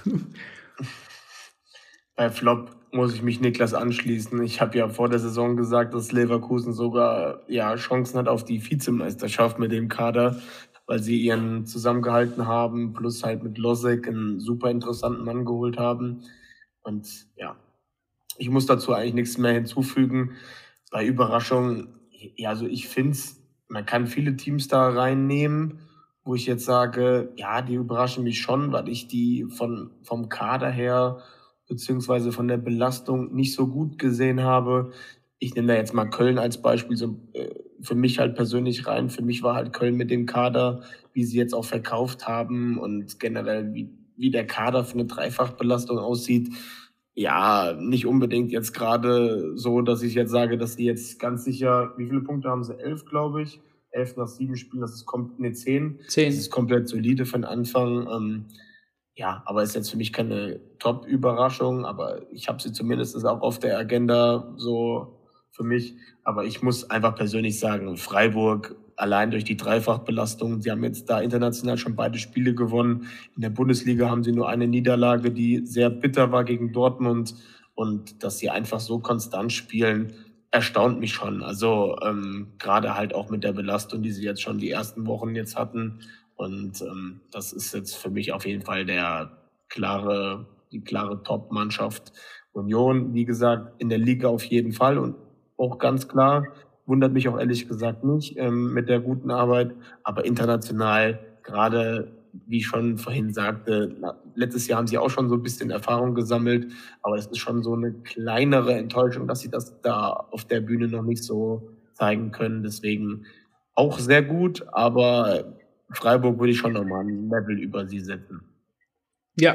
[SPEAKER 2] Bei Flop muss ich mich Niklas anschließen. Ich habe ja vor der Saison gesagt, dass Leverkusen sogar Chancen hat auf die Vizemeisterschaft mit dem Kader, weil sie ihren zusammengehalten haben, plus halt mit Losek einen super interessanten Mann geholt haben. Und ich muss dazu eigentlich nichts mehr hinzufügen. Bei Überraschungen, also ich finde es, man kann viele Teams da reinnehmen, wo ich jetzt sage, die überraschen mich schon, weil ich die vom Kader her beziehungsweise von der Belastung nicht so gut gesehen habe. Ich nehme da jetzt mal Köln als Beispiel. So, für mich halt persönlich rein. Für mich war halt Köln mit dem Kader, wie sie jetzt auch verkauft haben und generell wie der Kader für eine Dreifachbelastung aussieht. Ja, nicht unbedingt jetzt gerade so, dass ich jetzt sage, dass die jetzt ganz sicher, wie viele Punkte haben sie? 11, glaube ich. 11 nach 7 Spielen, das ist 10.
[SPEAKER 1] 10.
[SPEAKER 2] Das ist komplett solide für den Anfang. Ja, aber ist jetzt für mich keine Top-Überraschung, aber ich habe sie zumindest auch auf der Agenda so für mich. Aber ich muss einfach persönlich sagen, Freiburg allein durch die Dreifachbelastung, sie haben jetzt da international schon beide Spiele gewonnen. In der Bundesliga haben sie nur eine Niederlage, die sehr bitter war gegen Dortmund. Und dass sie einfach so konstant spielen, erstaunt mich schon. Also gerade halt auch mit der Belastung, die sie jetzt schon die ersten Wochen jetzt hatten. Und das ist jetzt für mich auf jeden Fall die klare Top-Mannschaft. Union, wie gesagt, in der Liga auf jeden Fall und auch ganz klar, wundert mich auch ehrlich gesagt nicht mit der guten Arbeit, aber international, gerade wie ich schon vorhin sagte, letztes Jahr haben sie auch schon so ein bisschen Erfahrung gesammelt, aber es ist schon so eine kleinere Enttäuschung, dass sie das da auf der Bühne noch nicht so zeigen können. Deswegen auch sehr gut, aber Freiburg würde ich schon nochmal ein Level über sie setzen.
[SPEAKER 1] Ja.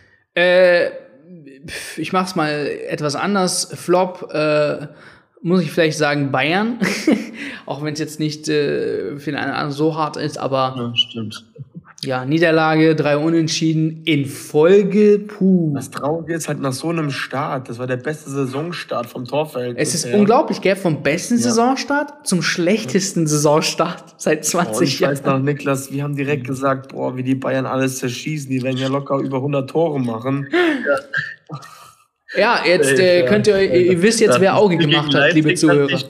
[SPEAKER 1] Ich mach's mal etwas anders. Flop, muss ich vielleicht sagen, Bayern. Auch wenn es jetzt nicht für den einen oder anderen so hart ist, aber
[SPEAKER 2] ja, stimmt.
[SPEAKER 1] Ja, Niederlage, 3 Unentschieden in Folge. Puh.
[SPEAKER 2] Das Traurige ist halt nach so einem Start, das war der beste Saisonstart vom Torfeld.
[SPEAKER 1] Es ist unglaublich, gell? Vom besten Saisonstart zum schlechtesten Saisonstart seit 20 Jahren.
[SPEAKER 2] Ich weiß noch, Niklas, wir haben direkt gesagt, boah, wie die Bayern alles zerschießen, die werden ja locker über 100 Tore machen.
[SPEAKER 1] Ja, jetzt könnt ihr wisst jetzt, wer Auge gemacht hat, liebe Zuhörer.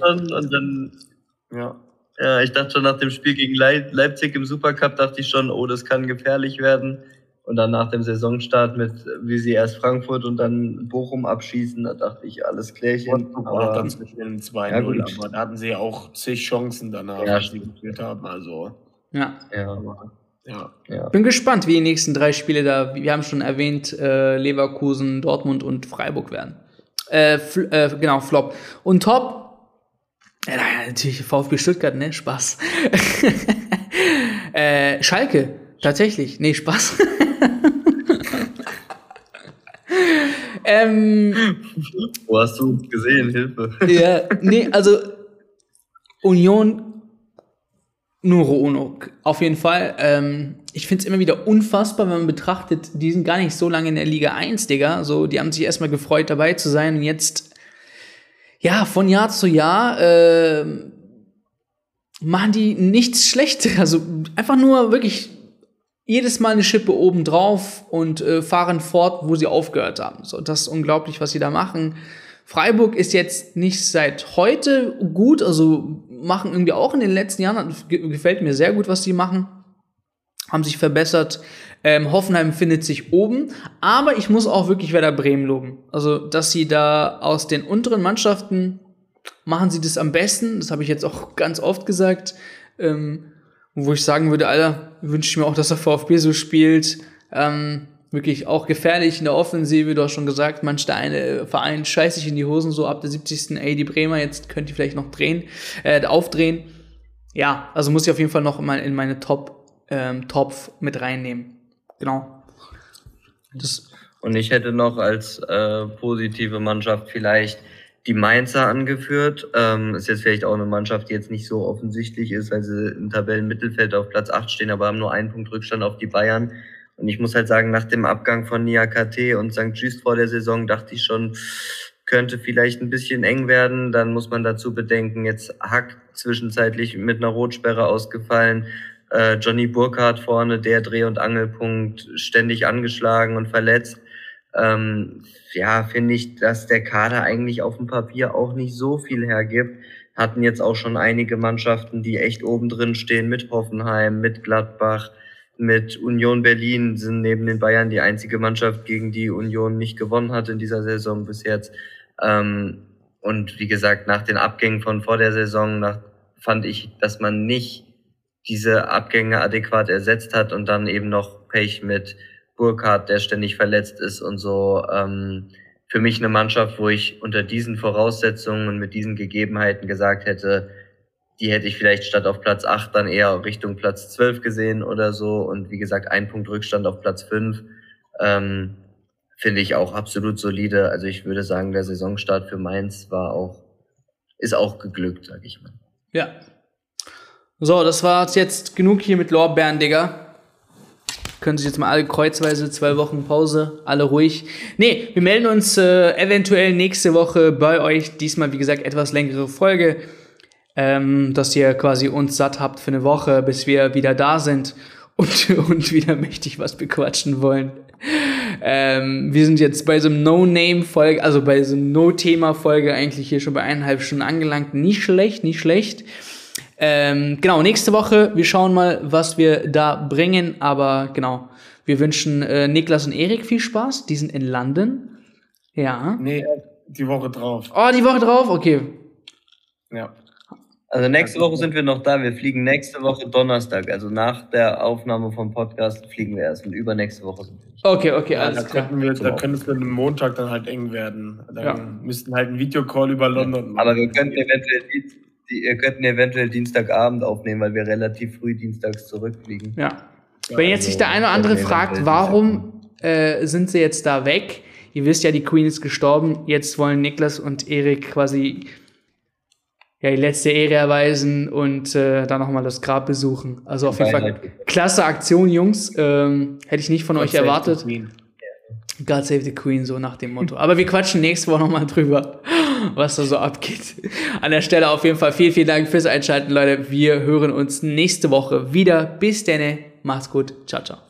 [SPEAKER 3] Ja, ich dachte schon nach dem Spiel gegen Leipzig im Supercup, dachte ich schon, oh, das kann gefährlich werden. Und dann nach dem Saisonstart wie sie erst Frankfurt und dann Bochum abschießen, da dachte ich, alles klärchen.
[SPEAKER 2] Aber dann zwischen 2-0, aber da hatten sie ja auch zig Chancen danach, als sie gespielt haben, also.
[SPEAKER 1] Ja.
[SPEAKER 2] Ja.
[SPEAKER 1] Bin gespannt, wie die nächsten 3 Spiele da, wir haben schon erwähnt, Leverkusen, Dortmund und Freiburg werden. Genau, Flop. Und Top, ja, natürlich VfB Stuttgart, ne? Spaß. Schalke, tatsächlich. Nee, Spaß.
[SPEAKER 3] Wo hast du uns gesehen? Hilfe.
[SPEAKER 1] Ja, nee, also Union Numero uno, auf jeden Fall. Ich find's immer wieder unfassbar, wenn man betrachtet, die sind gar nicht so lange in der Liga 1, Digga. So, die haben sich erstmal gefreut, dabei zu sein und jetzt ja, von Jahr zu Jahr machen die nichts Schlechtes. Also einfach nur wirklich jedes Mal eine Schippe obendrauf und fahren fort, wo sie aufgehört haben. So, das ist unglaublich, was sie da machen. Freiburg ist jetzt nicht seit heute gut, also machen irgendwie auch in den letzten Jahren, gefällt mir sehr gut, was sie machen. Haben sich verbessert. Hoffenheim findet sich oben, aber ich muss auch wirklich Werder Bremen loben. Also, dass sie da aus den unteren Mannschaften machen sie das am besten. Das habe ich jetzt auch ganz oft gesagt. Wo ich sagen würde, Alter, wünsche ich mir auch, dass der VfB so spielt. Wirklich auch gefährlich in der Offensive. Du hast schon gesagt, manch der eine Verein scheißt sich in die Hosen so ab der 70. Ey, die Bremer, jetzt könnt ihr vielleicht noch aufdrehen. Ja, also muss ich auf jeden Fall noch mal in meine Topf mit reinnehmen. Genau.
[SPEAKER 3] Und ich hätte noch als positive Mannschaft vielleicht die Mainzer angeführt. Ist jetzt vielleicht auch eine Mannschaft, die jetzt nicht so offensichtlich ist, weil sie im Tabellenmittelfeld auf Platz 8 stehen, aber haben nur 1 Punkt Rückstand auf die Bayern. Und ich muss halt sagen, nach dem Abgang von Niakate und St. Just vor der Saison dachte ich schon, könnte vielleicht ein bisschen eng werden. Dann muss man dazu bedenken, jetzt Hack zwischenzeitlich mit einer Rotsperre ausgefallen. Johnny Burkhardt vorne, der Dreh- und Angelpunkt, ständig angeschlagen und verletzt. Finde ich, dass der Kader eigentlich auf dem Papier auch nicht so viel hergibt. Hatten jetzt auch schon einige Mannschaften, die echt oben drin stehen, mit Hoffenheim, mit Gladbach, mit Union Berlin, sind neben den Bayern die einzige Mannschaft, gegen die Union nicht gewonnen hat in dieser Saison bis jetzt. Und wie gesagt, nach den Abgängen von vor der Saison fand ich, dass man nicht diese Abgänge adäquat ersetzt hat und dann eben noch Pech mit Burkhardt, der ständig verletzt ist und so. Für mich eine Mannschaft, wo ich unter diesen Voraussetzungen und mit diesen Gegebenheiten gesagt hätte, die hätte ich vielleicht statt auf Platz 8 dann eher Richtung Platz 12 gesehen oder so. Und wie gesagt, 1 Punkt Rückstand auf Platz 5 finde ich auch absolut solide. Also ich würde sagen, der Saisonstart für Mainz ist auch geglückt, sag ich mal.
[SPEAKER 1] Ja. So, das war jetzt genug hier mit Lorbeeren, Digga. Können sich jetzt mal alle kreuzweise 2 Wochen Pause, alle ruhig. Nee, wir melden uns eventuell nächste Woche bei euch. Diesmal, wie gesagt, etwas längere Folge, dass ihr quasi uns satt habt für eine Woche, bis wir wieder da sind und wieder mächtig was bequatschen wollen. Wir sind jetzt bei so einem No-Name-Folge, also bei so einem No-Thema-Folge eigentlich hier schon bei 1,5 Stunden angelangt. Nicht schlecht. Genau, nächste Woche, wir schauen mal, was wir da bringen, aber genau, wir wünschen Niklas und Erik viel Spaß, die sind in London. Ja.
[SPEAKER 2] Nee, die Woche drauf.
[SPEAKER 1] Oh, die Woche drauf? Okay.
[SPEAKER 2] Ja.
[SPEAKER 3] Also nächste Woche sind wir noch da, wir fliegen nächste Woche Donnerstag, also nach der Aufnahme vom Podcast fliegen wir erst und übernächste Woche sind wir.
[SPEAKER 1] Okay,
[SPEAKER 2] Ja,
[SPEAKER 1] alles
[SPEAKER 2] da
[SPEAKER 1] klar.
[SPEAKER 2] könnte es mit dem Montag dann halt eng werden. Dann müssten halt einen Videocall über London machen.
[SPEAKER 3] Aber wir könnten eventuell Dienstagabend aufnehmen, weil wir relativ früh dienstags zurückfliegen.
[SPEAKER 1] Ja. Wenn jetzt sich der eine oder andere fragt, warum sind sie jetzt da weg? Ihr wisst ja, die Queen ist gestorben. Jetzt wollen Niklas und Erik quasi die letzte Ehre erweisen und dann nochmal das Grab besuchen. Also auf jeden Fall klasse Aktion, Jungs. Hätte ich nicht von euch erwartet. God save the Queen, so nach dem Motto. Aber wir quatschen nächste Woche nochmal drüber, was da so abgeht. An der Stelle auf jeden Fall vielen Dank fürs Einschalten, Leute. Wir hören uns nächste Woche wieder. Bis dann. Macht's gut. Ciao, ciao.